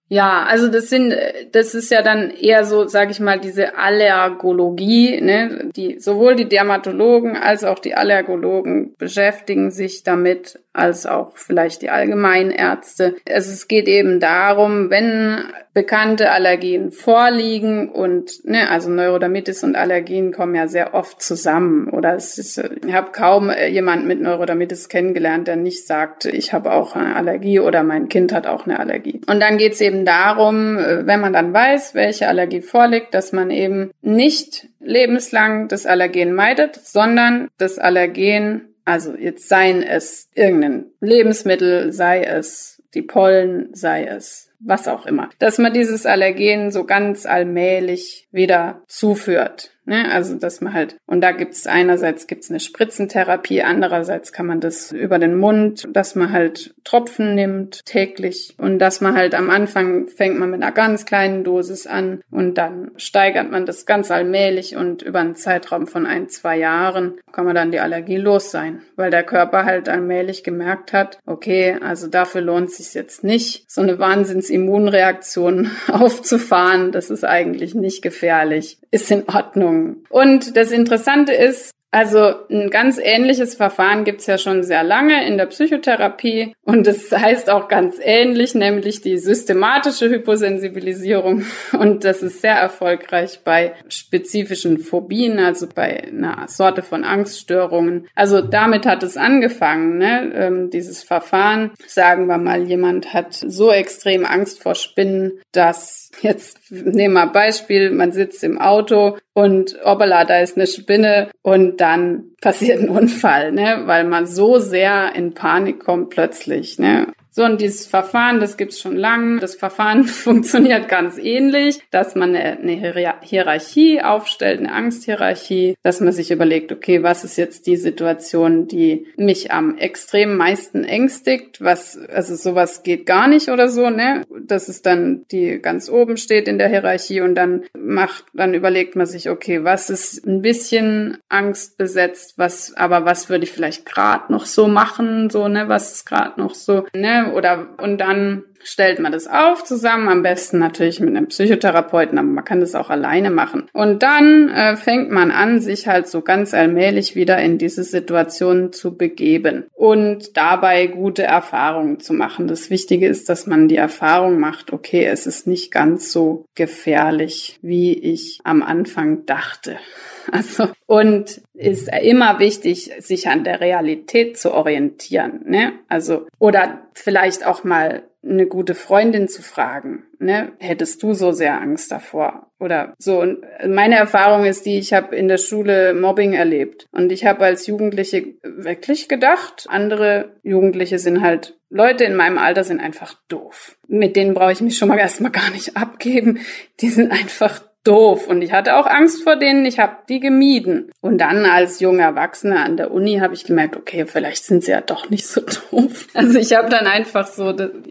Ja, also das ist ja dann eher so, sage ich mal, diese Allergologie, ne? Sowohl die Dermatologen als auch die Allergologen beschäftigen sich damit, als auch vielleicht die Allgemeinärzte. Also es geht eben darum, wenn bekannte Allergien vorliegen und, ne, also Neurodermitis und Allergien kommen ja sehr oft zusammen. Oder ich habe kaum jemanden mit Neurodermitis kennengelernt, der nicht sagt, ich habe auch eine Allergie oder mein Kind hat auch eine Allergie. Und dann geht es eben darum, wenn man dann weiß, welche Allergie vorliegt, dass man eben nicht lebenslang das Allergen meidet, sondern das Allergen, also jetzt seien es irgendein Lebensmittel, sei es die Pollen, sei es was auch immer, dass man dieses Allergen so ganz allmählich wieder zuführt. Ne? Also, dass man halt, und da einerseits gibt's eine Spritzentherapie, andererseits kann man das über den Mund, dass man halt Tropfen nimmt täglich und dass man halt am Anfang fängt man mit einer ganz kleinen Dosis an und dann steigert man das ganz allmählich und über einen Zeitraum von 1-2 Jahren kann man dann die Allergie los sein, weil der Körper halt allmählich gemerkt hat, okay, also dafür lohnt es sich jetzt nicht, so eine Wahnsinnsimmunreaktion aufzufahren, das ist eigentlich nicht gefährlich, ist in Ordnung. Und das Interessante ist, also ein ganz ähnliches Verfahren gibt's ja schon sehr lange in der Psychotherapie und das heißt auch ganz ähnlich, nämlich die systematische Hyposensibilisierung und das ist sehr erfolgreich bei spezifischen Phobien, also bei einer Sorte von Angststörungen. Also damit hat es angefangen, ne? Dieses Verfahren, sagen wir mal, jemand hat so extrem Angst vor Spinnen, dass, jetzt nehmen wir ein Beispiel, man sitzt im Auto und hoppala, da ist eine Spinne und dann passiert ein Unfall, ne, weil man so sehr in Panik kommt plötzlich, ne. So, und dieses Verfahren, das gibt's schon lange. Das Verfahren funktioniert ganz ähnlich, dass man eine Hierarchie aufstellt, eine Angsthierarchie, dass man sich überlegt, okay, was ist jetzt die Situation, die mich am extrem meisten ängstigt? Also sowas geht gar nicht oder so, ne? Das ist dann die ganz oben steht in der Hierarchie und dann überlegt man sich, okay, was ist ein bisschen angstbesetzt, was würde ich vielleicht gerade noch so machen, so, ne? Was ist gerade noch so, ne? Und dann stellt man das auf zusammen, am besten natürlich mit einem Psychotherapeuten, aber man kann das auch alleine machen. Und dann fängt man an, sich halt so ganz allmählich wieder in diese Situation zu begeben und dabei gute Erfahrungen zu machen. Das Wichtige ist, dass man die Erfahrung macht, okay, es ist nicht ganz so gefährlich, wie ich am Anfang dachte. Also, und ist immer wichtig, sich an der Realität zu orientieren, ne? Also, oder vielleicht auch mal eine gute Freundin zu fragen, ne? Hättest du so sehr Angst davor? Oder so. Und meine Erfahrung ist ich habe in der Schule Mobbing erlebt. Und ich habe als Jugendliche wirklich gedacht, andere Jugendliche Leute in meinem Alter sind einfach doof. Mit denen brauche ich mich schon mal erstmal gar nicht abgeben. Die sind einfach doof und ich hatte auch Angst vor denen, ich habe die gemieden. Und dann als junger Erwachsener an der Uni habe ich gemerkt, okay, vielleicht sind sie ja doch nicht so doof. Also ich habe dann einfach so,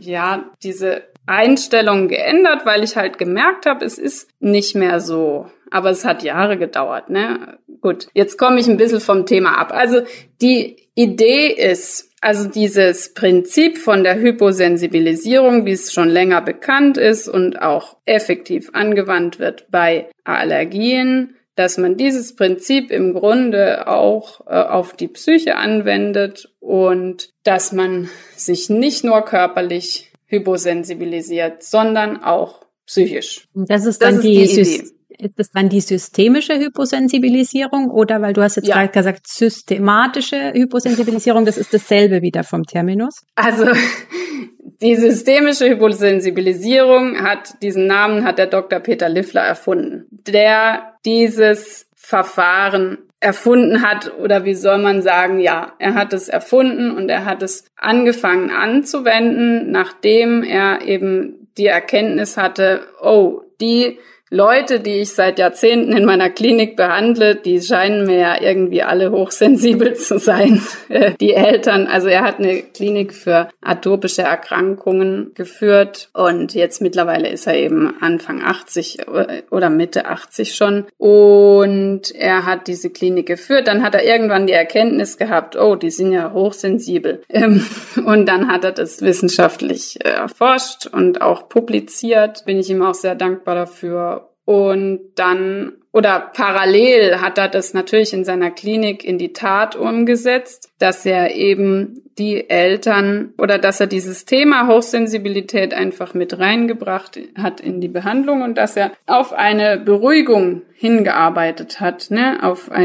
diese Einstellung geändert, weil ich halt gemerkt habe, es ist nicht mehr so. Aber es hat Jahre gedauert, ne? Gut, jetzt komme ich ein bisschen vom Thema ab. Also die Idee ist, also dieses Prinzip von der Hyposensibilisierung, wie es schon länger bekannt ist und auch effektiv angewandt wird bei Allergien, dass man dieses Prinzip im Grunde auch auf die Psyche anwendet und dass man sich nicht nur körperlich hyposensibilisiert, sondern auch psychisch. Das ist dann die Idee. Ist das dann die systemische Hyposensibilisierung oder, weil du hast jetzt gerade gesagt, systematische Hyposensibilisierung, das ist dasselbe wieder vom Terminus? Also die systemische Hyposensibilisierung diesen Namen hat der Dr. Peter Liffler erfunden, der dieses Verfahren erfunden hat, oder wie soll man sagen, ja, er hat es erfunden und er hat es angefangen anzuwenden, nachdem er eben die Erkenntnis hatte, die Leute, die ich seit Jahrzehnten in meiner Klinik behandle, die scheinen mir ja irgendwie alle hochsensibel zu sein. Die Eltern, also er hat eine Klinik für atopische Erkrankungen geführt und jetzt mittlerweile ist er eben Anfang 80 oder Mitte 80 schon. Und er hat diese Klinik geführt. Dann hat er irgendwann die Erkenntnis gehabt, oh, die sind ja hochsensibel. Und dann hat er das wissenschaftlich erforscht und auch publiziert. Bin ich ihm auch sehr dankbar dafür. Und dann, oder parallel hat er das natürlich in seiner Klinik in die Tat umgesetzt, dass er eben die Eltern oder dass er dieses Thema Hochsensibilität einfach mit reingebracht hat in die Behandlung und dass er auf eine Beruhigung hingearbeitet hat, ne,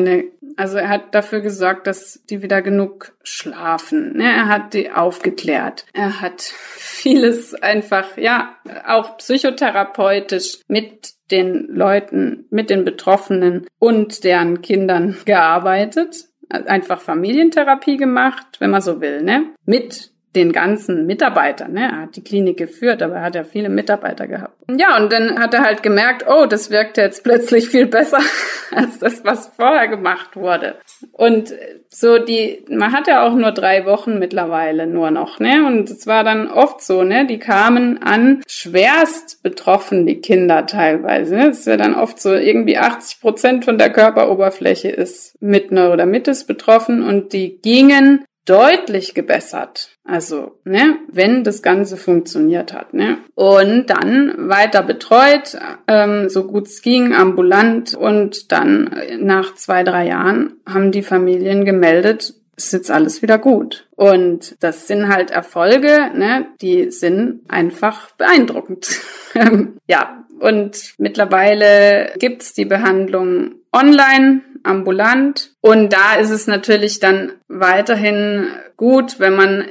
also er hat dafür gesorgt, dass die wieder genug schlafen, ne, er hat die aufgeklärt, er hat vieles einfach, ja, auch psychotherapeutisch mit den Leuten, mit den Betroffenen und deren Kindern gearbeitet, einfach Familientherapie gemacht, wenn man so will, ne, mit den ganzen Mitarbeitern, ne, er hat die Klinik geführt, aber er hat ja viele Mitarbeiter gehabt. Ja, und dann hat er halt gemerkt, oh, das wirkt jetzt plötzlich viel besser als das, was vorher gemacht wurde. Und so man hat ja auch nur 3 Wochen mittlerweile nur noch, ne, und es war dann oft so, ne, die kamen an, schwerst betroffen, die Kinder teilweise, ne, es ist ja dann oft so, irgendwie 80% von der Körperoberfläche ist mit Neurodermitis betroffen und die gingen deutlich gebessert. Also, ne, wenn das Ganze funktioniert hat, ne. Und dann weiter betreut, so gut es ging, ambulant und dann nach 2-3 Jahren haben die Familien gemeldet, ist jetzt alles wieder gut. Und das sind halt Erfolge, ne, die sind einfach beeindruckend. Ja, und mittlerweile gibt's die Behandlung online, ambulant. Und da ist es natürlich dann weiterhin gut, wenn man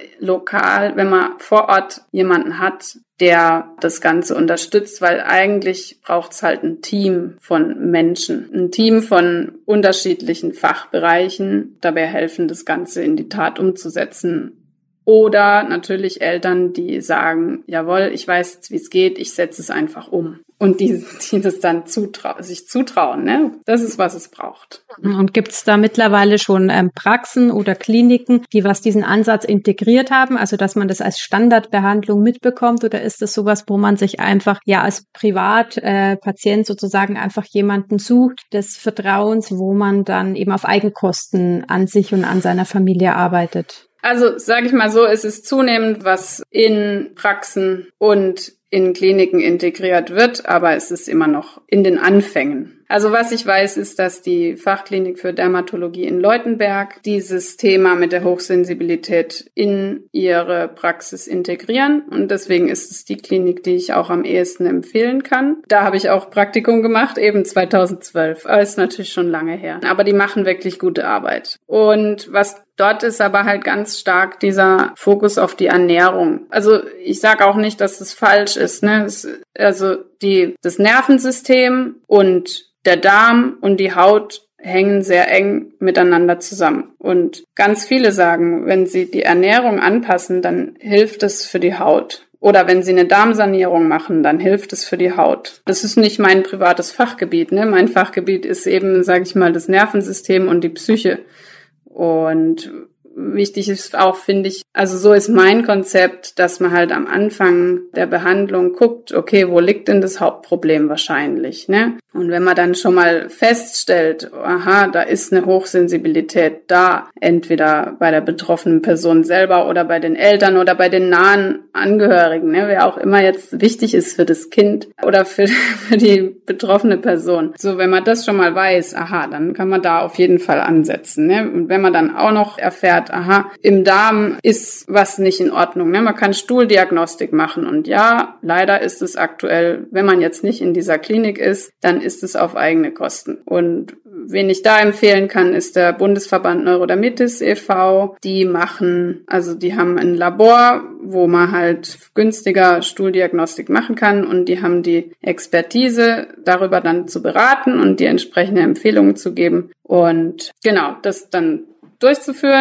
vor Ort jemanden hat, der das Ganze unterstützt, weil eigentlich braucht's halt ein Team von Menschen, ein Team von unterschiedlichen Fachbereichen, dabei helfen, das Ganze in die Tat umzusetzen. Oder natürlich Eltern, die sagen, jawohl, ich weiß jetzt, wie es geht, ich setze es einfach um. Und die das dann sich zutrauen, ne? Das ist, was es braucht. Und gibt es da mittlerweile schon Praxen oder Kliniken, die diesen Ansatz integriert haben, also dass man das als Standardbehandlung mitbekommt, oder ist das sowas, wo man sich einfach als Privatpatient sozusagen einfach jemanden sucht des Vertrauens, wo man dann eben auf Eigenkosten an sich und an seiner Familie arbeitet? Also, sage ich mal so, es ist zunehmend, was in Praxen und in Kliniken integriert wird, aber es ist immer noch in den Anfängen. Also was ich weiß, ist, dass die Fachklinik für Dermatologie in Leutenberg dieses Thema mit der Hochsensibilität in ihre Praxis integrieren. Und deswegen ist es die Klinik, die ich auch am ehesten empfehlen kann. Da habe ich auch Praktikum gemacht, eben 2012. Aber ist natürlich schon lange her. Aber die machen wirklich gute Arbeit. Und was dort ist aber halt ganz stark dieser Fokus auf die Ernährung. Also ich sage auch nicht, dass es falsch ist, ne? Das Nervensystem und der Darm und die Haut hängen sehr eng miteinander zusammen. Und ganz viele sagen, wenn sie die Ernährung anpassen, dann hilft es für die Haut. Oder wenn sie eine Darmsanierung machen, dann hilft es für die Haut. Das ist nicht mein privates Fachgebiet, ne? Mein Fachgebiet ist eben, sage ich mal, das Nervensystem und die Psyche. Und wichtig ist auch, finde ich, also so ist mein Konzept, dass man halt am Anfang der Behandlung guckt, okay, wo liegt denn das Hauptproblem wahrscheinlich, ne? Und wenn man dann schon mal feststellt, aha, da ist eine Hochsensibilität da, entweder bei der betroffenen Person selber oder bei den Eltern oder bei den nahen Angehörigen, ne? Wer auch immer jetzt wichtig ist für das Kind oder für die betroffene Person. So, wenn man das schon mal weiß, aha, dann kann man da auf jeden Fall ansetzen, ne? Und wenn man dann auch noch erfährt, aha, im Darm ist was nicht in Ordnung, ne? Man kann Stuhldiagnostik machen und ja, leider ist es aktuell, wenn man jetzt nicht in dieser Klinik ist, dann ist es auf eigene Kosten. Und wen ich da empfehlen kann, ist der Bundesverband Neurodermitis e.V. Die haben ein Labor, wo man halt günstiger Stuhldiagnostik machen kann und die haben die Expertise, darüber dann zu beraten und die entsprechende Empfehlungen zu geben und genau, das dann durchzuführen.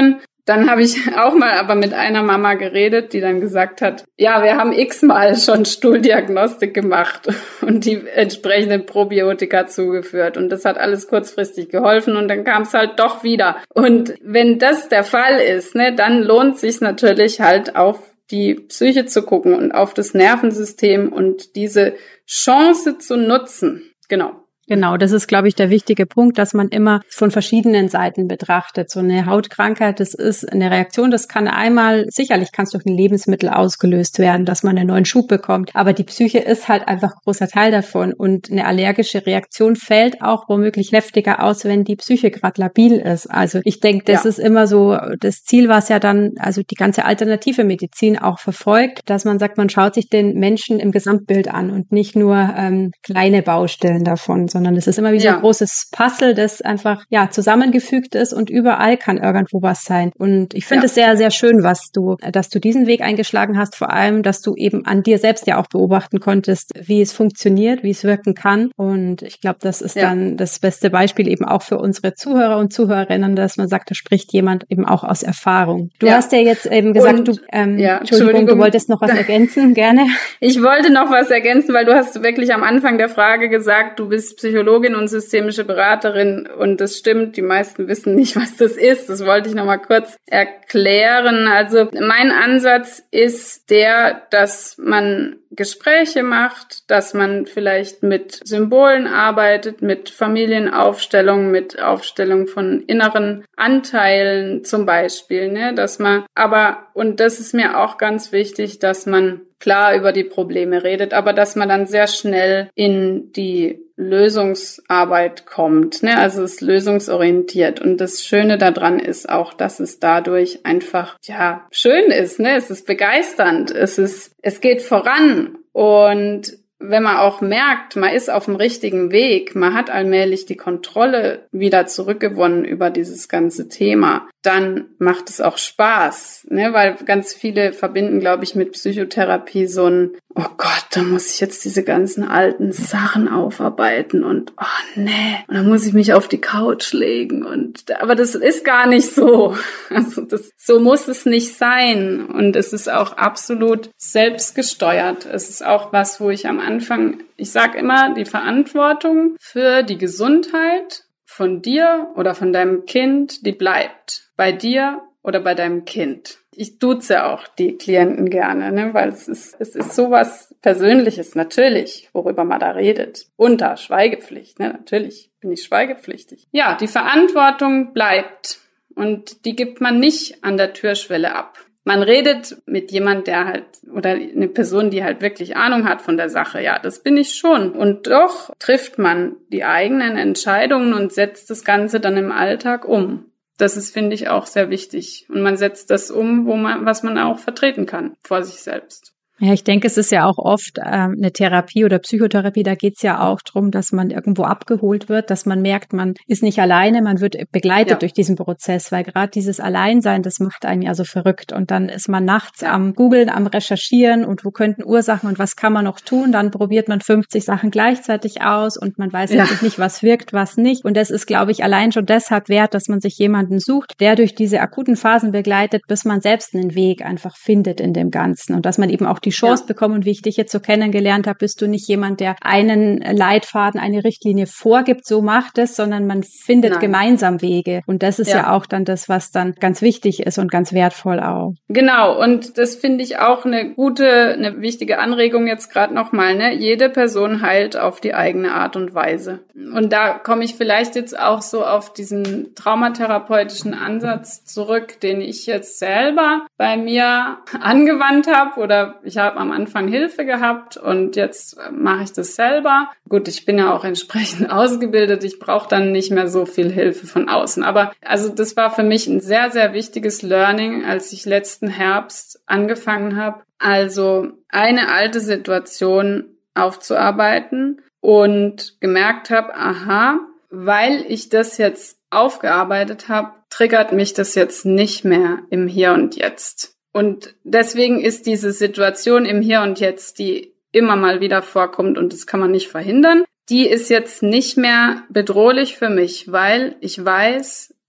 dann habe ich auch mal aber mit einer Mama geredet, die dann gesagt hat, ja, wir haben x-mal schon Stuhldiagnostik gemacht und die entsprechenden Probiotika zugeführt. Und das hat alles kurzfristig geholfen und dann kam es halt doch wieder. Und wenn das der Fall ist, ne, dann lohnt sich natürlich halt auf die Psyche zu gucken und auf das Nervensystem und diese Chance zu nutzen. Genau, das ist, glaube ich, der wichtige Punkt, dass man immer von verschiedenen Seiten betrachtet. So eine Hautkrankheit, das ist eine Reaktion, das kann sicherlich kann es durch ein Lebensmittel ausgelöst werden, dass man einen neuen Schub bekommt, aber die Psyche ist halt einfach ein großer Teil davon und eine allergische Reaktion fällt auch womöglich heftiger aus, wenn die Psyche gerade labil ist. Also ich denke, das ist immer so das Ziel, was ja dann, also die ganze alternative Medizin auch verfolgt, dass man sagt, man schaut sich den Menschen im Gesamtbild an und nicht nur kleine Baustellen davon, sondern es ist immer wie so ein großes Puzzle, das einfach zusammengefügt ist und überall kann irgendwo was sein. Und ich finde es sehr, sehr schön, dass du diesen Weg eingeschlagen hast, vor allem, dass du eben an dir selbst ja auch beobachten konntest, wie es funktioniert, wie es wirken kann. Und ich glaube, das ist dann das beste Beispiel eben auch für unsere Zuhörer und Zuhörerinnen, dass man sagt, da spricht jemand eben auch aus Erfahrung. Du hast ja jetzt eben gesagt, Entschuldigung, du wolltest noch was ergänzen, gerne. Ich wollte noch was ergänzen, weil du hast wirklich am Anfang der Frage gesagt, du bist Psychologin und systemische Beraterin und das stimmt, die meisten wissen nicht, was das ist. Das wollte ich noch mal kurz erklären. Also mein Ansatz ist der, dass man Gespräche macht, dass man vielleicht mit Symbolen arbeitet, mit Familienaufstellung, mit Aufstellung von inneren Anteilen zum Beispiel, ne, dass man und das ist mir auch ganz wichtig, dass man klar über die Probleme redet, aber dass man dann sehr schnell in die Lösungsarbeit kommt, ne? Also es ist lösungsorientiert. Und das Schöne daran ist auch, dass es dadurch einfach, schön ist, ne? Es ist begeisternd. Es geht voran. Und wenn man auch merkt, man ist auf dem richtigen Weg, man hat allmählich die Kontrolle wieder zurückgewonnen über dieses ganze Thema, dann macht es auch Spaß, ne? Weil ganz viele verbinden, glaube ich, mit Psychotherapie so ein, oh Gott, da muss ich jetzt diese ganzen alten Sachen aufarbeiten und oh nee, und dann muss ich mich auf die Couch legen aber das ist gar nicht so. Also so muss es nicht sein und es ist auch absolut selbstgesteuert. Es ist auch was, wo ich am Anfang, ich sage immer, die Verantwortung für die Gesundheit von dir oder von deinem Kind, die bleibt bei dir oder bei deinem Kind. Ich duze auch die Klienten gerne, ne, weil es ist sowas Persönliches natürlich, worüber man da redet. Unter Schweigepflicht, ne, natürlich bin ich schweigepflichtig. Ja, die Verantwortung bleibt und die gibt man nicht an der Türschwelle ab. Man redet mit jemand, der halt, oder eine Person, die halt wirklich Ahnung hat von der Sache. Ja, das bin ich schon. Und doch trifft man die eigenen Entscheidungen und setzt das Ganze dann im Alltag um. Das ist, finde ich, auch sehr wichtig. Und man setzt das um, was man auch vertreten kann vor sich selbst. Ja, ich denke, es ist ja auch oft eine Therapie oder Psychotherapie, da geht's ja auch drum, dass man irgendwo abgeholt wird, dass man merkt, man ist nicht alleine, man wird begleitet durch diesen Prozess, weil gerade dieses Alleinsein, das macht einen ja so verrückt und dann ist man nachts am Googlen, am Recherchieren und wo könnten Ursachen und was kann man noch tun, dann probiert man 50 Sachen gleichzeitig aus und man weiß eigentlich nicht, was wirkt, was nicht und das ist, glaube ich, allein schon deshalb wert, dass man sich jemanden sucht, der durch diese akuten Phasen begleitet, bis man selbst einen Weg einfach findet in dem Ganzen und dass man eben auch die Chance bekommt. Und wie ich dich jetzt so kennengelernt habe, bist du nicht jemand, der einen Leitfaden, eine Richtlinie vorgibt, so macht es, sondern man findet gemeinsam Wege. Und das ist ja auch dann das, was dann ganz wichtig ist und ganz wertvoll auch. Genau. Und das finde ich auch eine wichtige Anregung jetzt gerade nochmal, ne? Jede Person heilt auf die eigene Art und Weise. Und da komme ich vielleicht jetzt auch so auf diesen traumatherapeutischen Ansatz zurück, den ich jetzt selber bei mir angewandt habe oder ich habe am Anfang Hilfe gehabt und jetzt mache ich das selber. Gut, ich bin ja auch entsprechend ausgebildet. Ich brauche dann nicht mehr so viel Hilfe von außen. Aber also das war für mich ein sehr, sehr wichtiges Learning, als ich letzten Herbst angefangen habe. Also eine alte Situation aufzuarbeiten und gemerkt habe, aha, weil ich das jetzt aufgearbeitet habe, triggert mich das jetzt nicht mehr im Hier und Jetzt. Und deswegen ist diese Situation im Hier und Jetzt, die immer mal wieder vorkommt und das kann man nicht verhindern, die ist jetzt nicht mehr bedrohlich für mich, weil ich weiß, es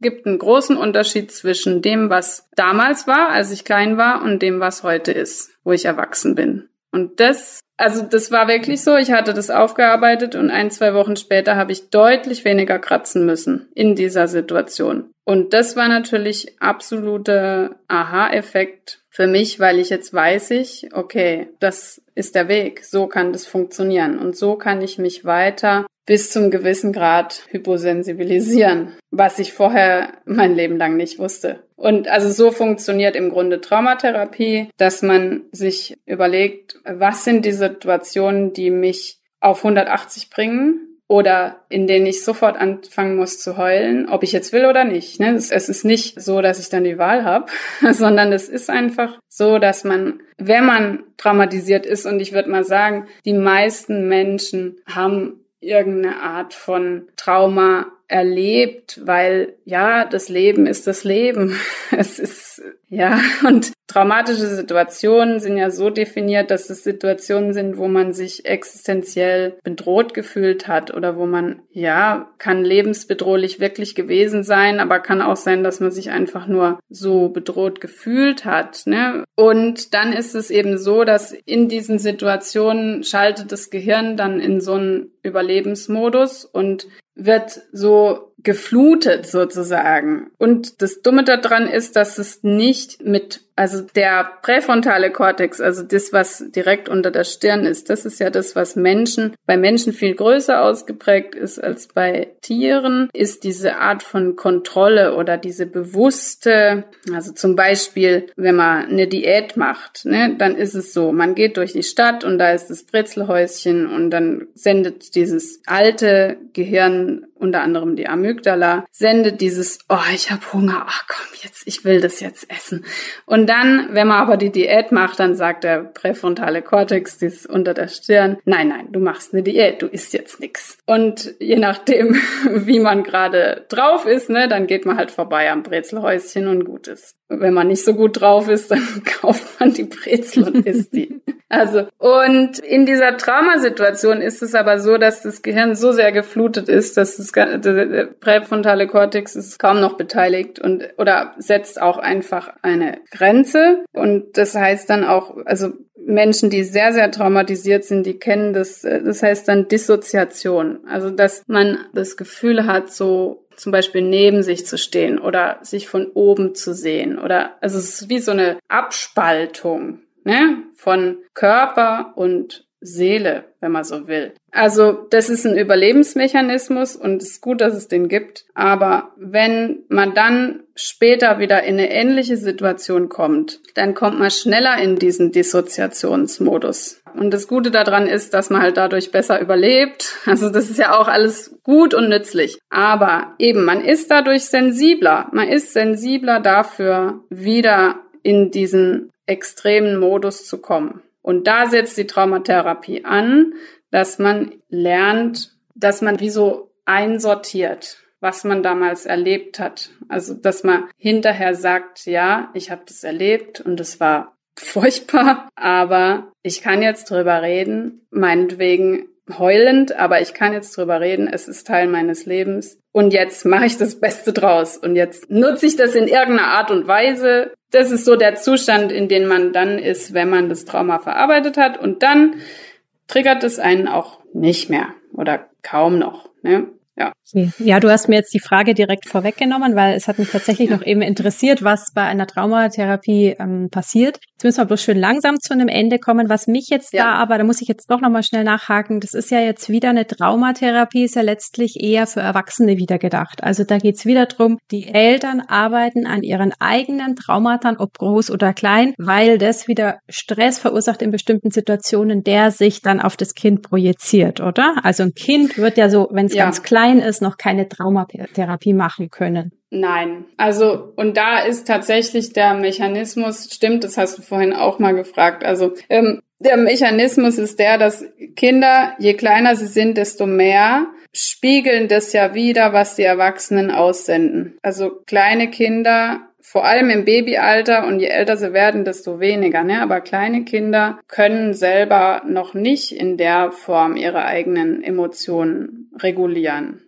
gibt einen großen Unterschied zwischen dem, was damals war, als ich klein war, und dem, was heute ist, wo ich erwachsen bin. Und das war wirklich so. Ich hatte das aufgearbeitet und 1-2 Wochen später habe ich deutlich weniger kratzen müssen in dieser Situation. Und das war natürlich absoluter Aha-Effekt für mich, weil ich jetzt weiß okay, das ist der Weg. So kann das funktionieren. Und so kann ich mich weiter bis zum gewissen Grad hyposensibilisieren, was ich vorher mein Leben lang nicht wusste. Und also so funktioniert im Grunde Traumatherapie, dass man sich überlegt, was sind die Situationen, die mich auf 180 bringen oder in denen ich sofort anfangen muss zu heulen, ob ich jetzt will oder nicht. Ne? Es ist nicht so, dass ich dann die Wahl habe, sondern es ist einfach so, dass man, wenn man traumatisiert ist, und ich würde mal sagen, die meisten Menschen haben irgendeine Art von Trauma erlebt, weil ja, das Leben ist das Leben. Es ist, ja, und traumatische Situationen sind ja so definiert, dass es Situationen sind, wo man sich existenziell bedroht gefühlt hat oder wo man, ja, kann lebensbedrohlich wirklich gewesen sein, aber kann auch sein, dass man sich einfach nur so bedroht gefühlt hat, ne? Und dann ist es eben so, dass in diesen Situationen schaltet das Gehirn dann in so einen Überlebensmodus und wird so geflutet sozusagen. Und das Dumme daran ist, dass es nicht also der präfrontale Kortex, also das, was direkt unter der Stirn ist, das ist ja das, was bei Menschen viel größer ausgeprägt ist als bei Tieren, ist diese Art von Kontrolle oder diese bewusste, also zum Beispiel, wenn man eine Diät macht, ne, dann ist es so, man geht durch die Stadt und da ist das Brezelhäuschen und dann sendet dieses alte Gehirn, unter anderem die Amygdala, sendet dieses, ich habe Hunger, ach komm jetzt, ich will das jetzt essen. Und dann, wenn man aber die Diät macht, dann sagt der präfrontale Kortex, dieses unter der Stirn, nein, du machst eine Diät, du isst jetzt nix. Und je nachdem, wie man gerade drauf ist, ne, dann geht man halt vorbei am Brezelhäuschen und gut ist. Wenn man nicht so gut drauf ist, dann kauft man die Brezel und isst die. Also, und in dieser Traumasituation ist es aber so, dass das Gehirn so sehr geflutet ist, dass der präfrontale Kortex ist kaum noch beteiligt oder setzt auch einfach eine Grenze. Und das heißt dann auch, also Menschen, die sehr, sehr traumatisiert sind, die kennen das, das heißt dann Dissoziation. Also, dass man das Gefühl hat, so zum Beispiel neben sich zu stehen oder sich von oben zu sehen also es ist wie so eine Abspaltung, ne, von Körper und Seele, wenn man so will. Also das ist ein Überlebensmechanismus und es ist gut, dass es den gibt. Aber wenn man dann später wieder in eine ähnliche Situation kommt, dann kommt man schneller in diesen Dissoziationsmodus. Und das Gute daran ist, dass man halt dadurch besser überlebt. Also das ist ja auch alles gut und nützlich. Aber eben, man ist dadurch sensibler. Man ist sensibler dafür, wieder in diesen extremen Modus zu kommen. Und da setzt die Traumatherapie an, dass man lernt, dass man wie so einsortiert, was man damals erlebt hat. Also, dass man hinterher sagt, ja, ich habe das erlebt und es war furchtbar, aber ich kann jetzt drüber reden, meinetwegen heulend, aber ich kann jetzt drüber reden, es ist Teil meines Lebens und jetzt mache ich das Beste draus und jetzt nutze ich das in irgendeiner Art und Weise. Das ist so der Zustand, in dem man dann ist, wenn man das Trauma verarbeitet hat und dann triggert es einen auch nicht mehr oder kaum noch, ne? Ja. Okay. Ja, du hast mir jetzt die Frage direkt vorweggenommen, weil es hat mich tatsächlich noch eben interessiert, was bei einer Traumatherapie passiert. Jetzt müssen wir bloß schön langsam zu einem Ende kommen. Was mich jetzt da muss ich jetzt doch nochmal schnell nachhaken. Das ist ja jetzt wieder eine Traumatherapie, ist ja letztlich eher für Erwachsene wieder gedacht. Also da geht's wieder drum, die Eltern arbeiten an ihren eigenen Traumata, ob groß oder klein, weil das wieder Stress verursacht in bestimmten Situationen, der sich dann auf das Kind projiziert, oder? Also ein Kind wird ja so, wenn es ganz klein ist, noch keine Traumatherapie machen können. Nein, also und da ist tatsächlich der Mechanismus, stimmt, das hast du vorhin auch mal gefragt, also der Mechanismus ist der, dass Kinder, je kleiner sie sind, desto mehr spiegeln das ja wider, was die Erwachsenen aussenden. Also kleine Kinder, vor allem im Babyalter und je älter sie werden, desto weniger, ne? Aber kleine Kinder können selber noch nicht in der Form ihre eigenen Emotionen regulieren.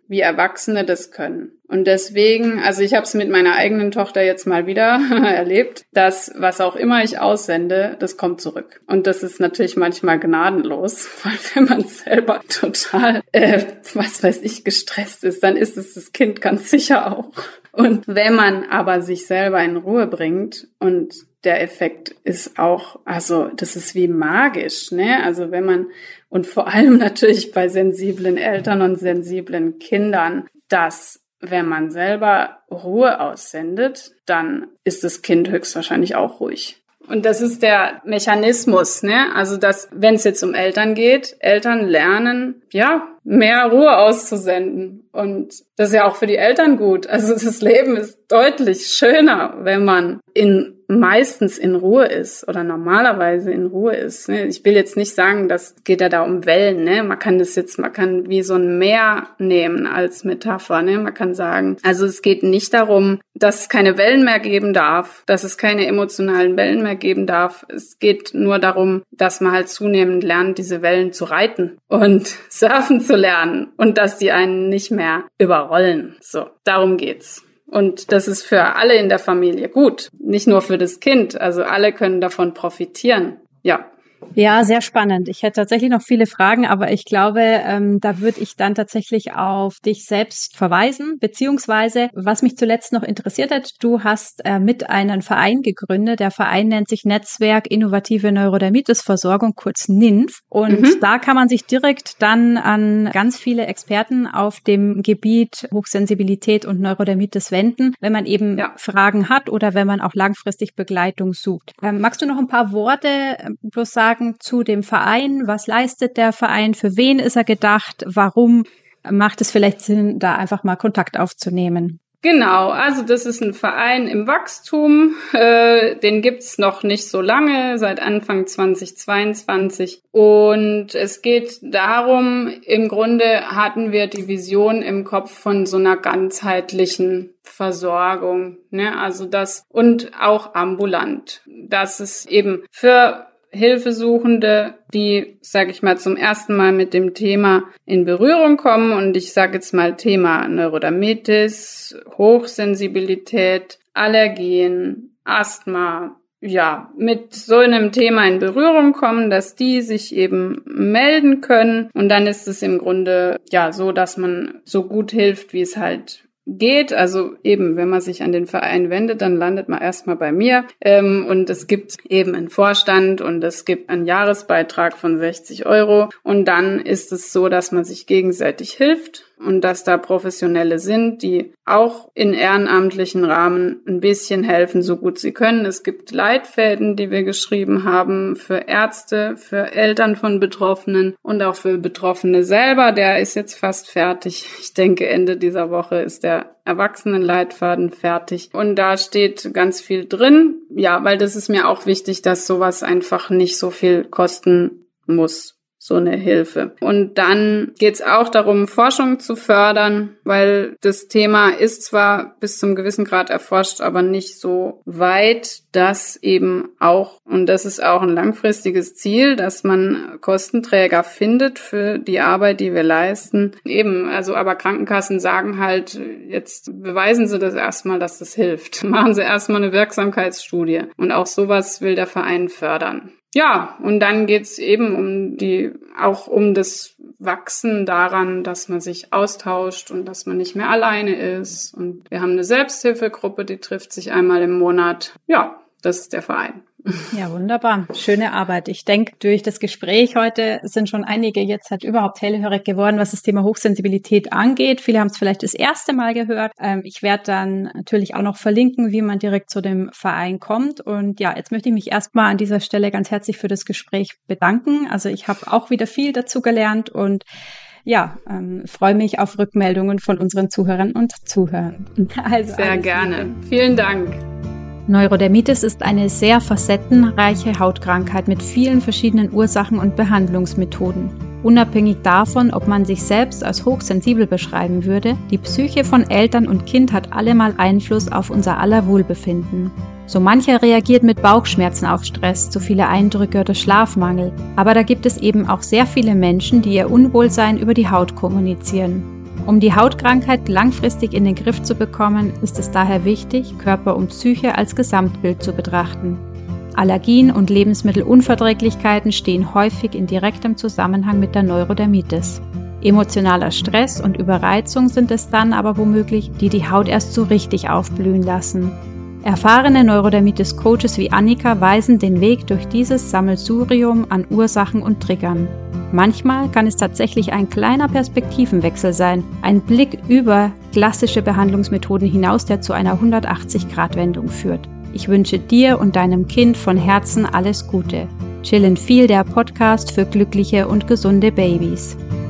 wie Erwachsene das können. Und deswegen, also ich habe es mit meiner eigenen Tochter jetzt mal wieder erlebt, dass was auch immer ich aussende, das kommt zurück. Und das ist natürlich manchmal gnadenlos, weil wenn man selber total, gestresst ist, dann ist es das Kind ganz sicher auch. Und wenn man aber sich selber in Ruhe bringt und der Effekt ist auch, also das ist wie magisch, ne? Also wenn man, und vor allem natürlich bei sensiblen Eltern und sensiblen Kindern, dass wenn man selber Ruhe aussendet, dann ist das Kind höchstwahrscheinlich auch ruhig. Und das ist der Mechanismus, ne? Also, dass, wenn es jetzt um Eltern geht, Eltern lernen, ja, mehr Ruhe auszusenden. Und das ist ja auch für die Eltern gut. Also, das Leben ist deutlich schöner, wenn man meistens in Ruhe ist oder normalerweise in Ruhe ist. Ne? Ich will jetzt nicht sagen, das geht ja da um Wellen, ne? Man kann wie so ein Meer nehmen als Metapher, ne? Man kann sagen, also es geht nicht darum, dass es keine Wellen mehr geben darf, dass es keine emotionalen Wellen mehr geben darf. Es geht nur darum, dass man halt zunehmend lernt, diese Wellen zu reiten und surfen zu lernen und dass die einen nicht mehr überrollen. So, darum geht's. Und das ist für alle in der Familie gut, nicht nur für das Kind. Also alle können davon profitieren. Ja. Ja, sehr spannend. Ich hätte tatsächlich noch viele Fragen, aber ich glaube, da würde ich dann tatsächlich auf dich selbst verweisen, beziehungsweise, was mich zuletzt noch interessiert hat, du hast mit einen Verein gegründet. Der Verein nennt sich Netzwerk Innovative Neurodermitis-Versorgung, kurz NINV. Und da kann man sich direkt dann an ganz viele Experten auf dem Gebiet Hochsensibilität und Neurodermitis wenden, wenn man eben Fragen hat oder wenn man auch langfristig Begleitung sucht. Magst du noch ein paar Worte bloß sagen zu dem Verein? Was leistet der Verein? Für wen ist er gedacht? Warum macht es vielleicht Sinn, da einfach mal Kontakt aufzunehmen? Genau, also das ist ein Verein im Wachstum, den gibt's noch nicht so lange, seit Anfang 2022. Und es geht darum, im Grunde hatten wir die Vision im Kopf von so einer ganzheitlichen Versorgung, ne? Also das und auch ambulant. Das ist eben für Hilfesuchende, die, sage ich mal, zum ersten Mal mit dem Thema in Berührung kommen. Und ich sage jetzt mal Thema Neurodermitis, Hochsensibilität, Allergien, Asthma, ja, mit so einem Thema in Berührung kommen, dass die sich eben melden können. Und dann ist es im Grunde ja so, dass man so gut hilft, wie es halt geht. Also eben, wenn man sich an den Verein wendet, dann landet man erstmal bei mir. Und es gibt eben einen Vorstand und es gibt einen Jahresbeitrag von 60 €. Und dann ist es so, dass man sich gegenseitig hilft und dass da Professionelle sind, die auch in ehrenamtlichen Rahmen ein bisschen helfen, so gut sie können. Es gibt Leitfäden, die wir geschrieben haben für Ärzte, für Eltern von Betroffenen und auch für Betroffene selber. Der ist jetzt fast fertig. Ich denke, Ende dieser Woche ist der Erwachsenenleitfaden fertig. Und da steht ganz viel drin. Ja, weil das ist mir auch wichtig, dass sowas einfach nicht so viel kosten muss. So eine Hilfe. Und dann geht's auch darum, Forschung zu fördern, weil das Thema ist zwar bis zum gewissen Grad erforscht, aber nicht so weit, dass eben auch, und das ist auch ein langfristiges Ziel, dass man Kostenträger findet für die Arbeit, die wir leisten. Eben, also aber Krankenkassen sagen halt, jetzt beweisen Sie das erstmal, dass das hilft. Machen Sie erstmal eine Wirksamkeitsstudie. Und auch sowas will der Verein fördern. Ja, und dann geht's eben um das Wachsen daran, dass man sich austauscht und dass man nicht mehr alleine ist. Und wir haben eine Selbsthilfegruppe, die trifft sich einmal im Monat. Ja, das ist der Verein. Ja, wunderbar. Schöne Arbeit. Ich denke, durch das Gespräch heute sind schon einige jetzt halt überhaupt hellhörig geworden, was das Thema Hochsensibilität angeht. Viele haben es vielleicht das erste Mal gehört. Ich werde dann natürlich auch noch verlinken, wie man direkt zu dem Verein kommt. Und ja, jetzt möchte ich mich erstmal an dieser Stelle ganz herzlich für das Gespräch bedanken. Also ich habe auch wieder viel dazu gelernt und ja, freue mich auf Rückmeldungen von unseren Zuhörern und Zuhörern. Also sehr gerne. Vielen Dank. Neurodermitis ist eine sehr facettenreiche Hautkrankheit mit vielen verschiedenen Ursachen und Behandlungsmethoden. Unabhängig davon, ob man sich selbst als hochsensibel beschreiben würde, die Psyche von Eltern und Kind hat allemal Einfluss auf unser aller Wohlbefinden. So mancher reagiert mit Bauchschmerzen auf Stress, zu viele Eindrücke oder Schlafmangel. Aber da gibt es eben auch sehr viele Menschen, die ihr Unwohlsein über die Haut kommunizieren. Um die Hautkrankheit langfristig in den Griff zu bekommen, ist es daher wichtig, Körper und Psyche als Gesamtbild zu betrachten. Allergien und Lebensmittelunverträglichkeiten stehen häufig in direktem Zusammenhang mit der Neurodermitis. Emotionaler Stress und Überreizung sind es dann aber womöglich, die die Haut erst so richtig aufblühen lassen. Erfahrene Neurodermitis-Coaches wie Annika weisen den Weg durch dieses Sammelsurium an Ursachen und Triggern. Manchmal kann es tatsächlich ein kleiner Perspektivenwechsel sein, ein Blick über klassische Behandlungsmethoden hinaus, der zu einer 180-Grad-Wendung führt. Ich wünsche dir und deinem Kind von Herzen alles Gute. Chill and Feel, der Podcast für glückliche und gesunde Babys.